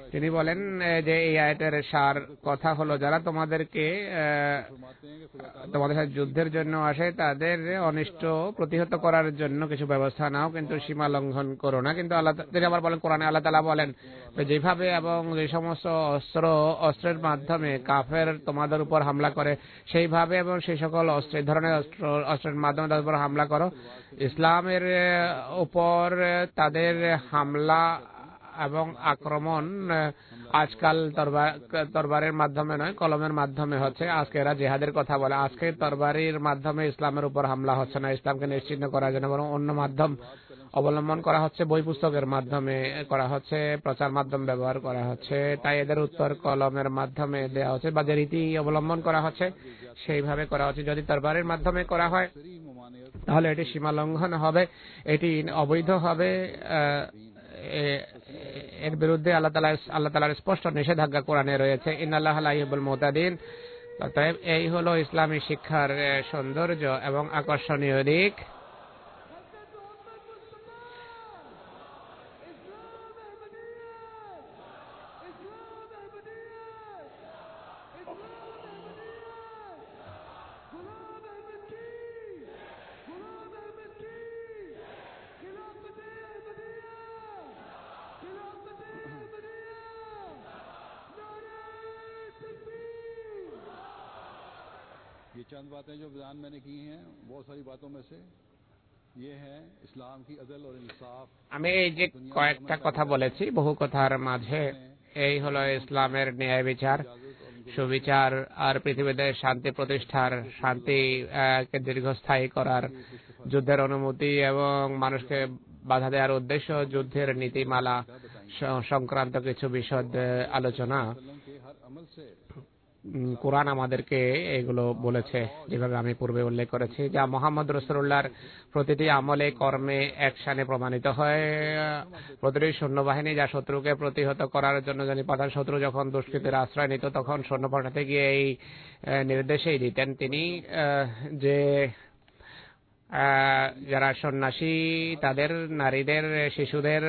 তিনি বলেন যে এই আয়াতের সার কথা হলো যারা তোমাদেরকে তোমাদের সাথে যুদ্ধের জন্য আসে তাদের অনিষ্ট প্রতিহত করার জন্য কিছু ব্যবস্থা নাও, কিন্তু সীমা লঙ্ঘন করো না। কিন্তু আল্লাহ তিনি আবার বলেন কোরআনে আল্লাহ তাআলা বলেন যেভাবে এবং যে সমস্ত অস্ত্র অস্ত্রের মাধ্যমে কাফের তোমাদের উপর হামলা করে সেইভাবে এবং সেই সকল অস্ত্রের ধরনের অস্ত্র অস্ত্রের মাধ্যমে তাদের উপর হামলা করো। ইসলামের উপর তাদের হামলা এবং আক্রমণ আজকাল তরবার তরবারের মাধ্যমে নয়, কলমের মাধ্যমে হচ্ছে। আজকে এরা জেহাদের কথা বলে, আজকে তরবারির মাধ্যমে ইসলামের উপর হামলা হচ্ছে না ইসলামকে নিশ্চিহ্ন করার জন্য, বরং অন্য মাধ্যম অবলম্বন করা হচ্ছে, বই পুস্তকের মাধ্যমে করা হচ্ছে, প্রচার মাধ্যম ব্যবহার করা হচ্ছে। তাই এদের উত্তর কলমের মাধ্যমে দেওয়া হচ্ছে বা যে রীতি অবলম্বন করা হচ্ছে সেইভাবে করা হচ্ছে। যদি তরবারির মাধ্যমে করা হয় তাহলে এটি সীমা লঙ্ঘন হবে, এটি অবৈধ হবে। এর বিরুদ্ধে আল্লাহ তাআলা আল্লাহ তাআলার স্পষ্ট নিষেধাজ্ঞা কোরআনে রয়েছে, ইন্নাল্লাহা লা ইউহিব্বুল মুতাদিন। অতএব এই হলো ইসলামী শিক্ষার সৌন্দর্য এবং আকর্ষণীয় দিক। ये चंद बातें जो बयान मैंने की हैं बहुत सारी बातों में से ये है इस्लाम की अदल और इंसाफ। আমি এই যে কয়েকটা কথা বলেছি বহু কথার মাঝে এই হলো ইসলামের ন্যায় বিচার সুবিচার আর পৃথিবীতে শান্তি প্রতিষ্ঠার শান্তিকে দীর্ঘস্থায়ী করার যুদ্ধের অনুমতি এবং মানুষকে বাধা দেওয়ার উদ্দেশ্য যুদ্ধের নীতিমালা সংক্রান্ত কিছু বিশদ আলোচনা। কোরআন আমাদেরকে এগুলো বলেছে, যেভাবে আমি পূর্বে উল্লেখ করেছি, যা মুহাম্মদ রাসূলুল্লাহর প্রতিটি আমলে কর্মে অ্যাকশনে প্রমাণিত হয়। প্রতিটি সৈন্যবাহিনী যা শত্রুকে প্রতিহত করার জন্য জানি প্রধান শত্রু যখন দুষ্কৃতের আশ্রয় নিত তখন সৈন্য পাঠাতে গিয়ে এই নির্দেশই দিতেন তিনি যে যারা সন্ন্যাসী তাদের নারীদের শিশুদের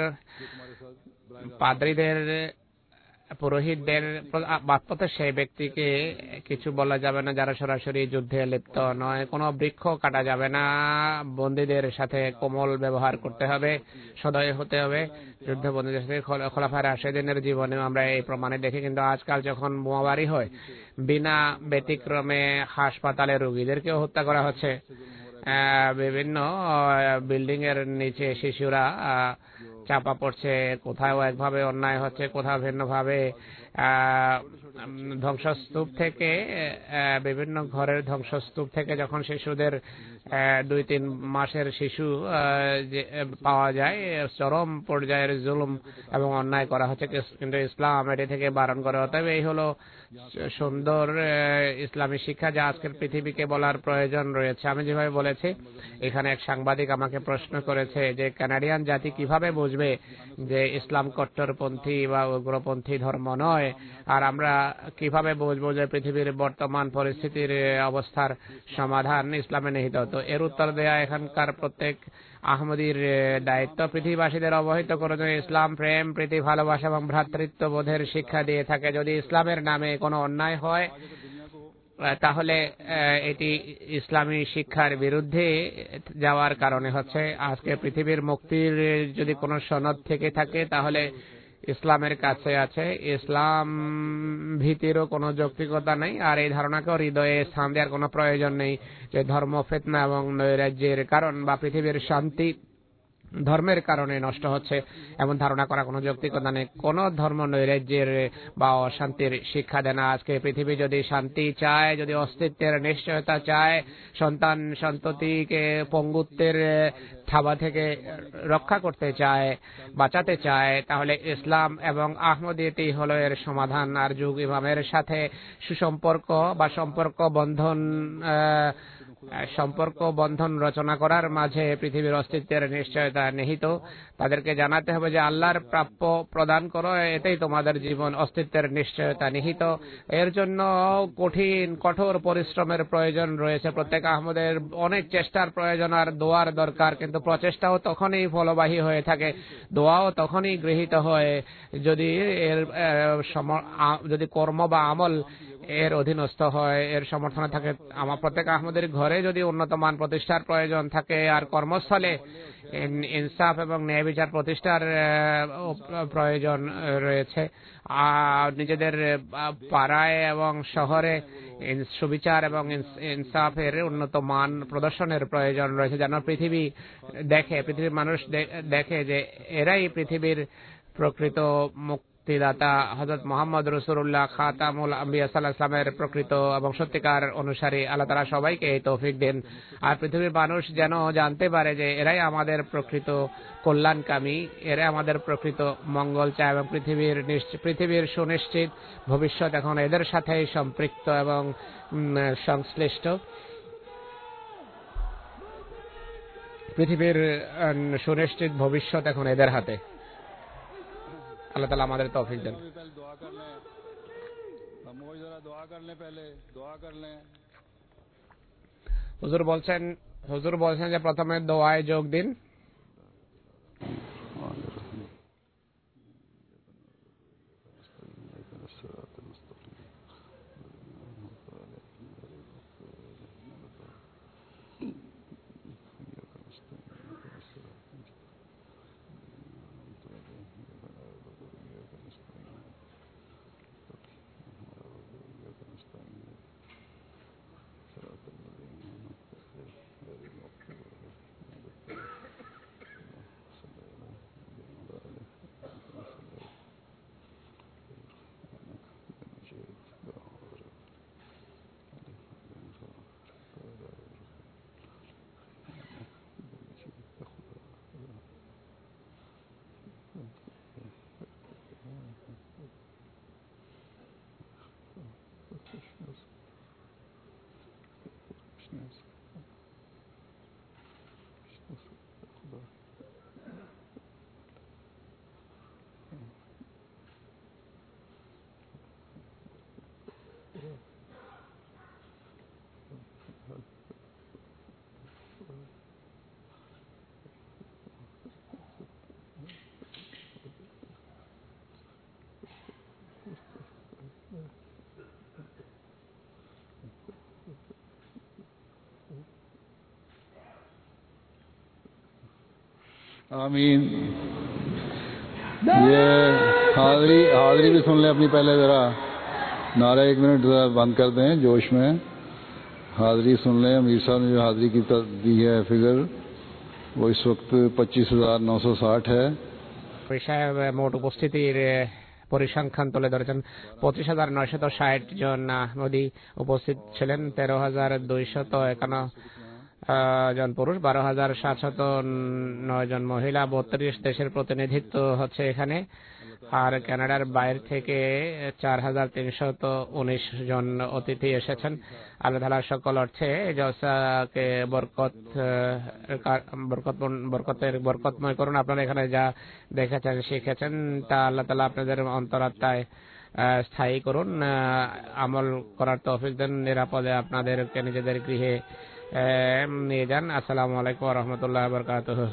পাদ্রীদের পুরোহিতদের বাস্তবে সেই ব্যক্তিকে কিছু বলা যাবে না যারা সরাসরি যুদ্ধে লিপ্ত নয়। কোনো বৃক্ষ কাটা যাবে না, বন্দীদের সাথে কোমল ব্যবহার করতে হবে, সদয় হতে হবে। যুদ্ধ বন্দীদের সাথে খোলাফায়ে রাশেদিনের জীবনেও আমরা এই প্রমাণে দেখি। কিন্তু আজকাল যখন বোমাবারি হয় বিনা ব্যতিক্রমে হাসপাতালে রোগীদেরকেও হত্যা করা হচ্ছে, বিভিন্ন বিল্ডিং এর নিচে শিশুরা চাপা পড়ছে, কোথাও একভাবে অন্যায় হচ্ছে, কোথাও ভিন্নভাবে ধ্বংসস্তূপ থেকে বিভিন্ন ঘরের ধ্বংসস্তূপ থেকে যখন শিশুদের দুই তিন মাসের শিশু পাওয়া যায়, চরম পর্যায়ের জুলুম এবং অন্যায় করা হচ্ছে, কিন্তু ইসলাম এটি থেকে বারণ করে। অতএব এই হলো সুন্দর ইসলামী শিক্ষা যা আজকের পৃথিবীকে বলার প্রয়োজন রয়েছে। আমি যেভাবে বলেছি, এখানে এক সাংবাদিক আমাকে প্রশ্ন করেছে যে কানাডিয়ান জাতি কিভাবে বুঝবে যে ইসলাম কট্টরপন্থী বা উগ্রপন্থী ধর্ম নয়, আর আমরা কিভাবে বুঝবো যে পৃথিবীর বর্তমান পরিস্থিতির অবস্থার সমাধান ইসলামে নিহিত। তো এর উত্তর দেয়া এখানকার প্রত্যেক আহমদীর দায়িত্ব। পৃথিবীবাসীদের অবহিত করে যে ইসলাম প্রেম প্রীতি ভালোবাসা এবং ভ্রাতৃত্ববোধের শিক্ষা দিয়ে থাকে। যদি ইসলামের নামে কোনো অন্যায় হয় তাহলে এটি ইসলামী শিক্ষার বিরুদ্ধে যাওয়ার কারণে হচ্ছে। আজকে পৃথিবীর মুক্তির যদি কোনো সনদ থেকে থাকে তাহলে ইসলামের কাছে আছে। ইসলাম ভীতিরও কোনো যৌক্তিকতা নেই, আর এই ধারণাকেও হৃদয়ে স্থান দেওয়ার কোনো প্রয়োজন নেই যে ধর্ম ফিতনা এবং নৈরাজ্যের কারণ বা পৃথিবীর শান্তি ধর্মের কারণে নষ্ট হচ্ছে এমন ধারণা করা কোনো যৌক্তিকতা নেই। কোন ধর্ম নৈরাজ্যের বা অশান্তির শিক্ষা দেয় না। আজকে পৃথিবী যদি শান্তি চায়, যদি অস্তিত্বের নিশ্চয়তা চায়, সন্তান সন্ততিকে পঙ্গুত্বের থাবা থেকে রক্ষা করতে চায়, বাঁচাতে চায়, তাহলে ইসলাম এবং আহমদীয়তি হলো এর সমাধান। আর যুগ ইমামের সাথে সুসম্পর্ক বা সম্পর্ক বন্ধন সম্পর্ক বন্ধন রচনা করার মাঝে পৃথিবীর অস্তিত্বের নিশ্চয়তা নিহিত। তাদেরকে জানাতে হবে যে আল্লাহর প্রাপ্য প্রদান করো, এতেই তোমাদের জীবন অস্তিত্বের নিশ্চয়তা নিহিত। এর জন্য কঠিন কঠোর পরিশ্রমের প্রয়োজন রয়েছে। প্রত্যেক আহমদের অনেক চেষ্টার প্রয়োজন আর দোয়ার দরকার, কিন্তু কিন্তু প্রচেষ্টাও তখনই ফলবাহী হয়ে থাকে, দোয়াও তখনই গৃহীত হয় যদি এর যদি কর্ম বা আমল এর অধীনস্থ হয়, এর সমর্থনে থাকে। আমার প্রত্যেক আহমদের ঘরে যদি উন্নত মান প্রতিষ্ঠার প্রয়োজন থাকে আর কর্মস্থলে ইনসাফ এবং ন্যায় বিচার প্রতিষ্ঠার প্রয়োজন রয়েছে, আর নিজেদের পাড়ায় এবং শহরে সুবিচার এবং ইনসাফের উন্নত মান প্রদর্শনের প্রয়োজন রয়েছে, যেন পৃথিবী দেখে, পৃথিবীর মানুষ দেখে যে এরাই পৃথিবীর প্রকৃত মুক্তিদাতা হযরত মুহাম্মদ রাসূলুল্লাহ খাতামুল আম্বিয়া সাল্লাল্লাহু আলাইহি ওয়াসাল্লামের প্রকৃত এবং সত্যিকার অনুসারী। আল্লাহ তাআলা সবাইকে এই তৌফিক দেন। আর পৃথিবীর মানুষ যেন জানতে পারে যে এরাই আমাদের প্রকৃত কল্যাণকামী, এরাই আমাদের প্রকৃত মঙ্গল চায় এবং পৃথিবীর পৃথিবীর সুনিশ্চিত ভবিষ্যৎ এখন এদের সাথেই সম্পৃক্ত এবং সংশ্লিষ্ট। পৃথিবীর সুনিশ্চিত ভবিষ্যৎ এখন এদের হাতে। আল্লাহ তাআলা আমাদের তৌফিক দেন। হুজুর বলছেন হুজুর বলছেন যে প্রথমে দোয়ায় যোগ দিন। आमीन। ये हाजरी हाजरी भी सुन लें अपनी, पहले जरा नारा एक मिनट जरा बंद कर दें जोश में। हाजरी सुन लें। अमीर साहब ने जो हाजरी की दी है फिगर, वो इस वक्त पच्चीस हजार नौ सौ साठ है। মোট উপস্থিতির পরিসংখ্যান তুলে ধরেছেন। পঁচিশ হাজার নয়শত ষাট জন আহমদী উপস্থিত ছিলেন, তেরো হাজার দুইশত একান্ন জন পুরুষ, বারো হাজার সাতশত নয় জন মহিলা, বত্রিশ দেশের প্রতিনিধিত্ব হচ্ছে এখানে। আর কানাডার বাইরে থেকে চার হাজার তিনশত উনিশ জন অতিথি এসেছেন। আল্লাহ তাআলা সকল অর্থে জলসাকে বরকত বরকতের বরকতময় করুন। আপনারা এখানে যা দেখেছেন শিখেছেন তা আল্লাহ তাআলা আপনাদের অন্তরাত্মায় স্থায়ী করুন, আমল করার তৌফিক দেন, নিরাপদে আপনাদেরকে নিজেদের গৃহে নিয়ে যান। আসসালামু আলাইকুম ওয়া রাহমাতুল্লাহি ওয়া বারাকাতুহু।